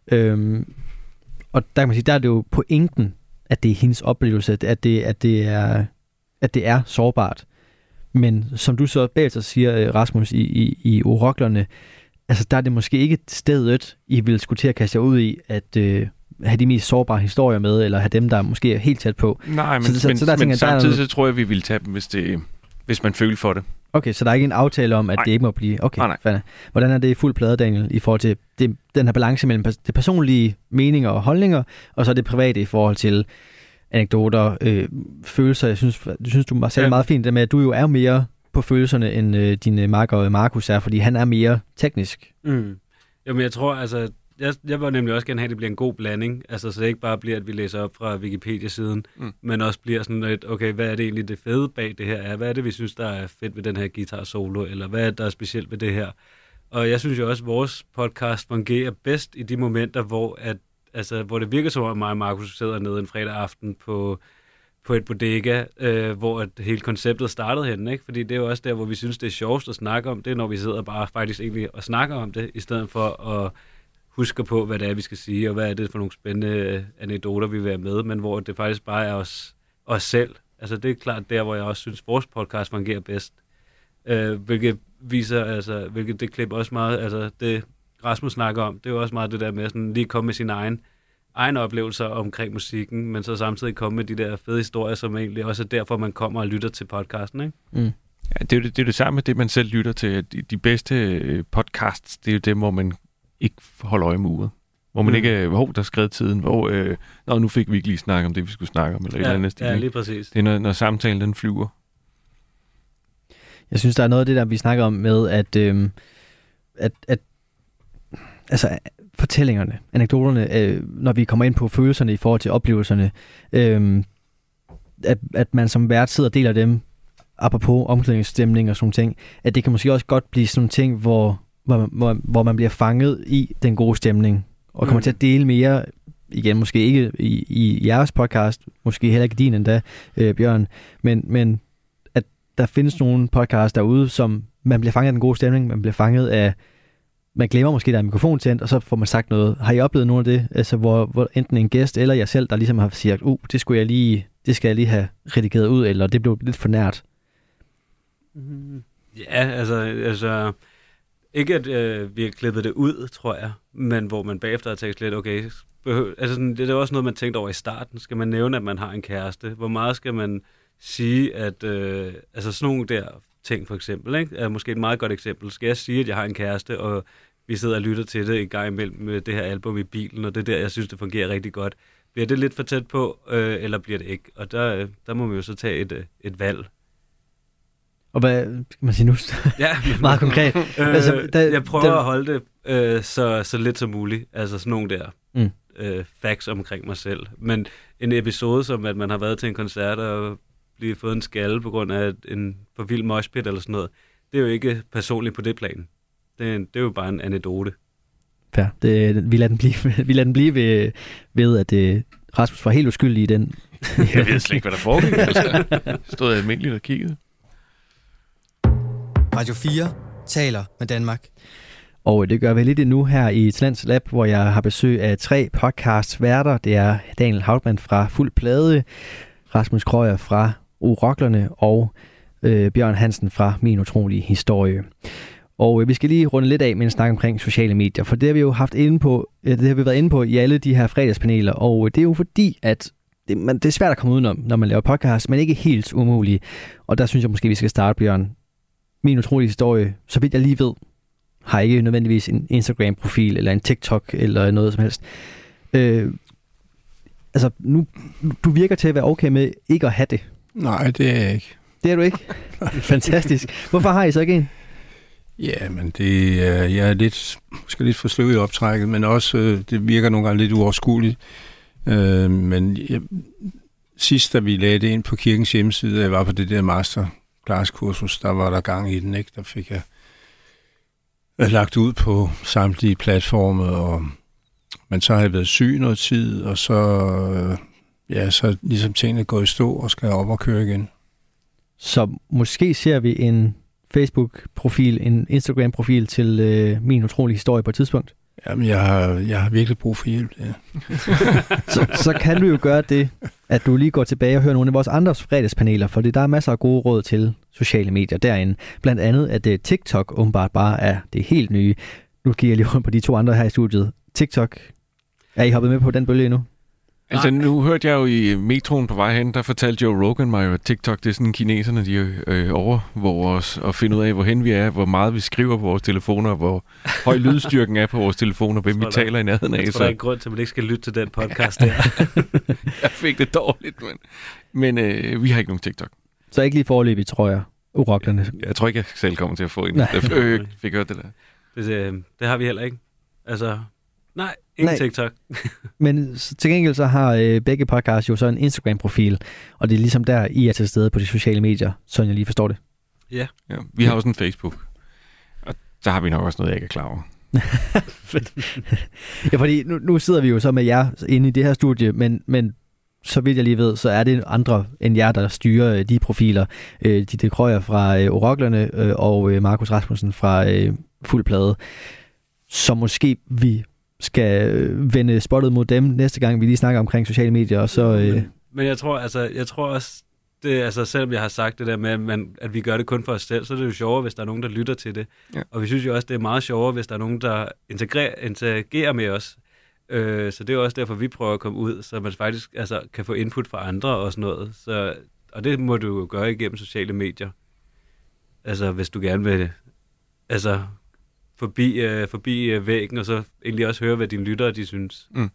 Øhm, og der kan man sige, der er det jo pointen, at det er hendes oplevelse, at det, at det, er, at det er sårbart. Men som du så bagefter siger, Rasmus, i, i, i urocklerne, altså der er det måske ikke stedet, I vil skulle til at kaste jer ud i, at øh, have de mest sårbare historier med, eller have dem, der måske er helt tæt på. Nej, men, så, så, men, så der, men tænker, samtidig der er... så tror jeg, vi vil tage dem, hvis, det, hvis man føler for det. Okay, så der er ikke en aftale om, at nej. Det ikke må blive... Okay, nej, nej. Hvordan er det i fuld plade, Daniel, i forhold til det, den her balance mellem det personlige meninger og holdninger, og så det private i forhold til anekdoter, øh, følelser? Jeg synes, jeg synes, du var selv ja. meget fint, det med, at du jo er mere på følelserne, end øh, dine makker og Markus er, fordi han er mere teknisk. Mm. Jamen, jeg tror, altså, jeg, jeg vil nemlig også gerne have, at det bliver en god blanding. Altså, så det ikke bare bliver, at vi læser op fra Wikipedia-siden, mm. men også bliver sådan et, okay, hvad er det egentlig det fede bag det her er? Hvad er det, vi synes, der er fedt ved den her guitar-solo? Eller hvad er der er specielt ved det her? Og jeg synes jo også, at vores podcast fungerer bedst i de momenter, hvor, at, altså, hvor det virker som om mig og Markus sidder nede en fredag aften på, på et bodega, øh, hvor at hele konceptet startede henne, ikke? Fordi det er jo også der, hvor vi synes, det er sjovest at snakke om det, når vi sidder bare faktisk egentlig og snakker om det, i stedet for at huske på, hvad det er, vi skal sige, og hvad er det for nogle spændende anekdoter, vi vil være med, men hvor det faktisk bare er os, os selv. Altså det er klart der, hvor jeg også synes, vores podcast fungerer bedst. Øh, hvilket viser, altså, hvilket det klip også meget, altså det Rasmus snakker om, det er jo også meget det der med sådan lige komme med sin egen, egen oplevelser omkring musikken, men så samtidig komme med de der fede historier, som egentlig også er derfor, man kommer og lytter til podcasten, ikke? Mm. Ja, det er jo det, det, er det samme med det, man selv lytter til. De, de bedste podcasts, det er jo dem, hvor man ikke holder øje med uret. Hvor man mm. ikke, hvor der er skrevet tiden, hvor øh, nå, nu fik vi ikke lige snakket om det, vi skulle snakke om, eller ja, et eller andet stil. Ja, lige præcis. Det er, når, når samtalen den flyver. Jeg synes, der er noget af det, der vi snakker om med, at, øh, at, at altså, fortællingerne, anekdoterne, øh, når vi kommer ind på følelserne i forhold til oplevelserne, øh, at, at man som vært sidder og deler dem, apropos omklædningsstemning og sådan ting, at det kan måske også godt blive sådan nogle ting, hvor, hvor, hvor, hvor man bliver fanget i den gode stemning, og kommer mm. til at dele mere, igen måske ikke i, i jeres podcast, måske heller ikke din endda, øh, Bjørn, men, men at der findes nogle podcasts derude, som man bliver fanget af den gode stemning, man bliver fanget af, man glemmer måske, der er mikrofon tændt, og så får man sagt noget. Har I oplevet nogle af det, altså hvor, hvor enten en gæst eller jeg selv, der ligesom har sagt, uh, det skulle jeg lige, det skal jeg lige have redigeret ud, eller det blev lidt for nært? Ja, altså, altså ikke at øh, vi har klippet det ud, tror jeg, men hvor man bagefter har tænkt lidt, okay, behøver, altså sådan, det er også noget, man tænkte over i starten. Skal man nævne, at man har en kæreste? Hvor meget skal man sige, at øh, altså sådan nogle der ting for eksempel, ikke? Er måske et meget godt eksempel. Skal jeg sige, at jeg har en kæreste, og vi sidder og lytter til det en gang imellem med det her album i bilen, og det der, jeg synes, det fungerer rigtig godt. Bliver det lidt for tæt på, øh, eller bliver det ikke? Og der, der må vi jo så tage et, et valg. Og hvad kan man sige nu? Ja, meget konkret. øh, altså, der, jeg prøver der... at holde det øh, så, så lidt som muligt. Altså sådan nogle der mm. øh, facts omkring mig selv. Men en episode, som at man har været til en koncert og blive fået en skalle på grund af en for vild moshpit eller sådan noget, det er jo ikke personligt på det plan. Det er, en, det er jo bare en anekdote. Ja, det, vi lader den blive, vi lader den blive ved, ved at det, Rasmus var helt uskyldig i den. Jeg ved slet ikke, hvad der foregik. Altså. Stod jeg almindeligt og kiggede. Radio fire taler med Danmark. Og det gør vi lidt nu her i Talents Lab, hvor jeg har besøg af tre podcastværter. Det er Daniel Hauptmann fra Fuld Plade, Rasmus Krøyer fra Oroklerne og øh, Bjørn Hansen fra Min Utrolige Historie. Og øh, vi skal lige runde lidt af med en snak omkring sociale medier, for det har vi jo haft inde på, øh, det har vi været inde på i alle de her fredagspaneler, og øh, det er jo fordi, at det, man, det er svært at komme udenom, når man laver podcast, men ikke helt umuligt. Og der synes jeg måske, vi skal starte, Bjørn. Min Utrolige Historie, så vidt jeg lige ved, har ikke nødvendigvis en Instagram-profil eller en TikTok eller noget som helst. Øh, altså, nu, du virker til at være okay med ikke at have det. Nej, det er jeg ikke. Det er du ikke? Fantastisk. Hvorfor har I så ikke en? Ja, men det er, jeg er lidt, måske lidt for sløv i optrækket, men også, det virker nogle gange lidt uoverskueligt. Øh, men jeg, sidst, da vi lagde det ind på kirkens hjemmeside, jeg var på det der masterclass-kursus, der var der gang i den, ikke? Der fik jeg lagt ud på samtlige platforme, og men så har jeg været syg noget tid, og så, ja, så ligesom tingene går i stå og skal op og køre igen. Så måske ser vi en Facebook-profil, en Instagram-profil til øh, Min Utrolige Historie på et tidspunkt? Jamen, jeg har, jeg har virkelig brug for hjælp, ja. så, så kan du jo gøre det, at du lige går tilbage og hører nogle af vores andre fredagspaneler, for der er masser af gode råd til sociale medier derinde. Blandt andet, at uh, TikTok åbenbart bare er det helt nye. Nu kigger jeg lige rundt på de to andre her i studiet. TikTok, er I hoppet med på den bølge endnu? Altså, nu hørte jeg jo i metroen på vej hen, der fortalte Joe Rogan mig jo, at TikTok, det er sådan kineserne, de øh, overvåger os og finder ud af, hvorhen vi er, hvor meget vi skriver på vores telefoner, hvor høj lydstyrken er på vores telefoner, hvem vi taler i nærheden af. Jeg tror, der er en grund til, at man ikke skal lytte til den podcast der. Jeg fik det dårligt, men, men øh, vi har ikke nogen TikTok. Så ikke lige foreløbigt, tror jeg, uroklerne. Jeg tror ikke, jeg selv kommer til at få en. Jeg fik hørt det der. Det, det har vi heller ikke. Altså, Nej, ingen Nej. TikTok. Men til gengæld så har øh, begge podcasts jo så en Instagram-profil, og det er ligesom der, I er til stede på de sociale medier, så jeg lige forstår det. Ja. ja. Vi har også en Facebook, og der har vi nok også noget, jeg ikke er klar over. Ja, fordi nu, nu sidder vi jo så med jer inde i det her studie, men, men så vidt jeg lige ved, så er det andre end jer, der styrer øh, de profiler. Øh, Ditte Krøyer fra øh, Oroklerne øh, og øh, Markus Rasmussen fra øh, Fuld Plade. Så måske vi skal øh, vende spottet mod dem næste gang, vi lige snakker omkring sociale medier, og så... Øh... Men, men jeg tror, altså, jeg tror også, det, altså, selvom jeg har sagt det der med, at, man, at vi gør det kun for os selv, så er det jo sjovere, hvis der er nogen, der lytter til det. Ja. Og vi synes jo også, det er meget sjovere, hvis der er nogen, der interagerer, interagerer med os. Øh, så det er også derfor, vi prøver at komme ud, så man faktisk altså, kan få input fra andre og sådan noget. Så, og det må du jo gøre igennem sociale medier. Altså, hvis du gerne vil altså, forbi, øh, forbi øh, væggen, og så egentlig også høre, hvad dine lyttere de synes. Mm.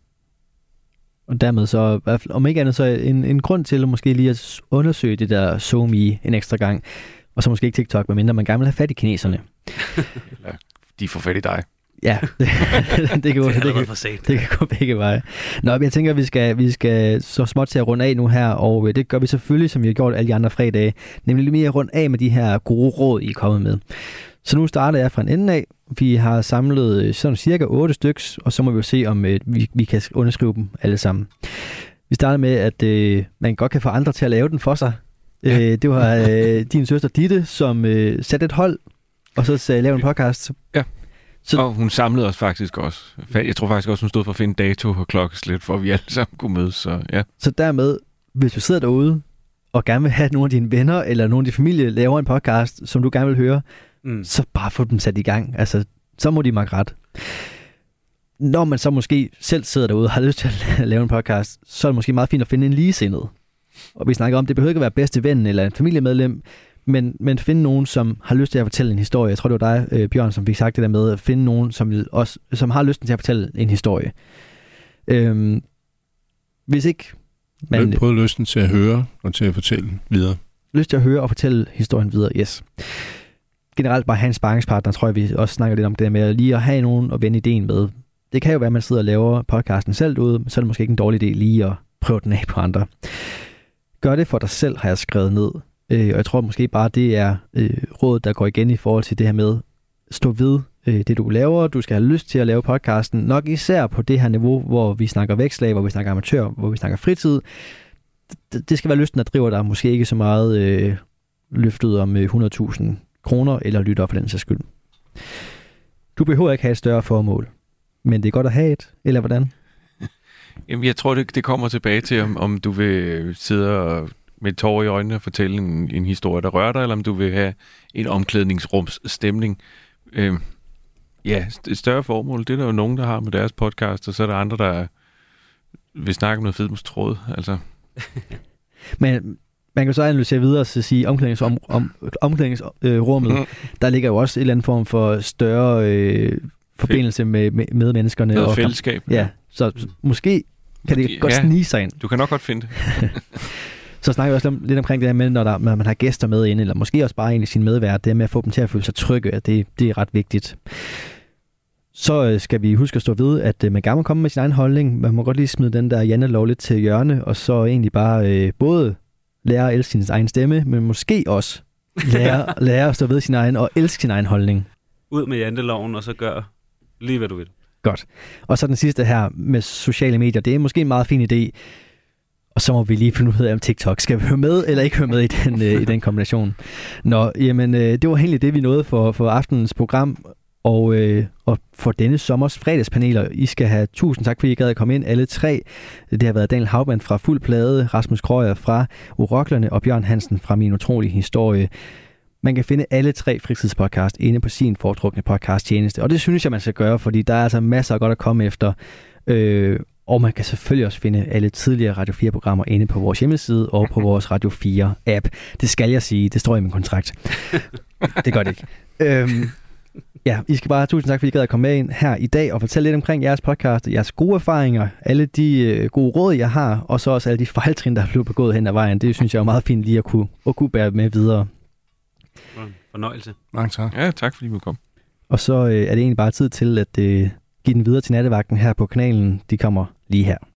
Og dermed så, om ikke andet, så en, en grund til at måske lige at undersøge det der SoMe en ekstra gang, og så måske ikke TikTok, medmindre man gerne vil have fat i kineserne. Eller de får fat i dig. Ja, det, det, kan, det, det, kan, det kan gå begge veje. Nå, jeg tænker, at vi skal, vi skal så småt til at runde af nu her, og det gør vi selvfølgelig, som vi har gjort alle de andre fredage, nemlig lidt mere rundt af med de her gode råd, I er kommet med. Så nu starter jeg fra en ende af. Vi har samlet sådan cirka otte styks, og så må vi jo se, om øh, vi, vi kan underskrive dem alle sammen. Vi starter med, at øh, man godt kan få andre til at lave den for sig. Ja. Øh, det var øh, din søster Ditte, som øh, satte et hold, og så sagde, lave en podcast. Ja. Så... Og hun samlede os faktisk også. Jeg tror faktisk også, hun stod for at finde dato og klokkeslæt, for at vi alle sammen kunne mødes. Så, ja. Så dermed, hvis du sidder derude og gerne vil have, at nogle af dine venner eller nogle af din familie laver en podcast, som du gerne vil høre, mm. så bare få dem sat i gang. Altså, så må de makke ret. Når man så måske selv sidder derude og har lyst til at lave en podcast, så er det måske meget fint at finde en ligesindet. Og vi snakker om, det behøver ikke at være bedste ven eller en familiemedlem, men, men finde nogen, som har lyst til at fortælle en historie. Jeg tror, det var dig, øh, Bjørn, som fik sagt det der med at finde nogen, som, vil også, som har lyst til at fortælle en historie. Øhm, hvis ikke... Man både lysten til at høre og til at fortælle videre. Lyst til at høre og fortælle historien videre, yes. Generelt bare have en sparringspartner, tror jeg, vi også snakker lidt om det med, lige at have nogen at vende ideen med. Det kan jo være, at man sidder og laver podcasten selv ude, så er det måske ikke en dårlig idé lige at prøve den af på andre. Gør det for dig selv, har jeg skrevet ned. Øh, og jeg tror måske bare, det er øh, råd, der går igen i forhold til det her med, stå ved øh, det, du laver. Du skal have lyst til at lave podcasten, nok især på det her niveau, hvor vi snakker vækslag, hvor vi snakker amatør, hvor vi snakker fritid. Det, det skal være lysten, der driver dig, måske ikke så meget øh, løftet om øh, hundrede tusind kroner, eller lytter for den sags skyld. Du behøver ikke have et større formål, men det er godt at have et, eller hvordan? Jamen, jeg tror, det, det kommer tilbage til, om, om du vil sidde og med tårer i øjnene og fortælle en, en historie, der rører dig, eller om du vil have en omklædningsrumsstemning. Øh, ja, et større formål, det er der jo nogen, der har med deres podcast, og så er der andre, der vil snakke om noget fedmustråd. Altså. Men man kan så analysere videre og sige, omklædningsrum, om, omklædningsrummet, mm. der ligger jo også en eller anden form for større øh, forbindelse med, med, med menneskerne. Noget og fællesskab. Ja, så mm. måske kan det ja, godt snige sig ind. Du kan nok godt finde det. Så snakker vi også om, lidt omkring det her med, når, der, når man har gæster med inde, eller måske også bare egentlig sin medvært, det med at få dem til at føle sig trygge, at det, det er ret vigtigt. Så øh, skal vi huske at stå ved, at øh, man gerne må komme med sin egen holdning. Man må godt lige smide den der jantelov lidt til hjørne, og så egentlig bare øh, både lære at elske sin egen stemme, men måske også lære, lære at stå ved sin egen og elske sin egen holdning. Ud med janteloven, og så gør lige, hvad du vil. Godt. Og så den sidste her med sociale medier. Det er måske en meget fin idé. Og så må vi lige finde ud af, om TikTok skal vi høre med, eller ikke høre med i den, øh, i den kombination. Nå, jamen, øh, det var egentlig det, vi nåede for, for aftenens program. Og, øh, og for denne sommers fredagspaneler, I skal have tusind tak, fordi I gad at komme ind, alle tre. Det har været Daniel Haugmann fra Fuld Plade, Rasmus Krøyer fra Oroklerne og Bjørn Hansen fra Min Utrolige Historie. Man kan finde alle tre fritidspodcast inde på sin foretrukne podcasttjeneste, og det synes jeg, man skal gøre, fordi der er altså masser af godt at komme efter. Øh, og man kan selvfølgelig også finde alle tidligere Radio fire-programmer inde på vores hjemmeside og på vores Radio fire-app. Det skal jeg sige, det står i min kontrakt. Det gør det ikke. Øhm, Ja, I skal bare have tusind tak, fordi I gad at komme med ind her i dag og fortælle lidt omkring jeres podcast, jeres gode erfaringer, alle de øh, gode råd, jeg har, og så også alle de fejltrin, der er blevet begået hen ad vejen. Det synes jeg er meget fint lige at kunne, at kunne bære med videre. Fornøjelse. Mange tak. Ja, tak fordi du kom. Og så øh, er det egentlig bare tid til at øh, give den videre til nattevagten her på kanalen. De kommer lige her.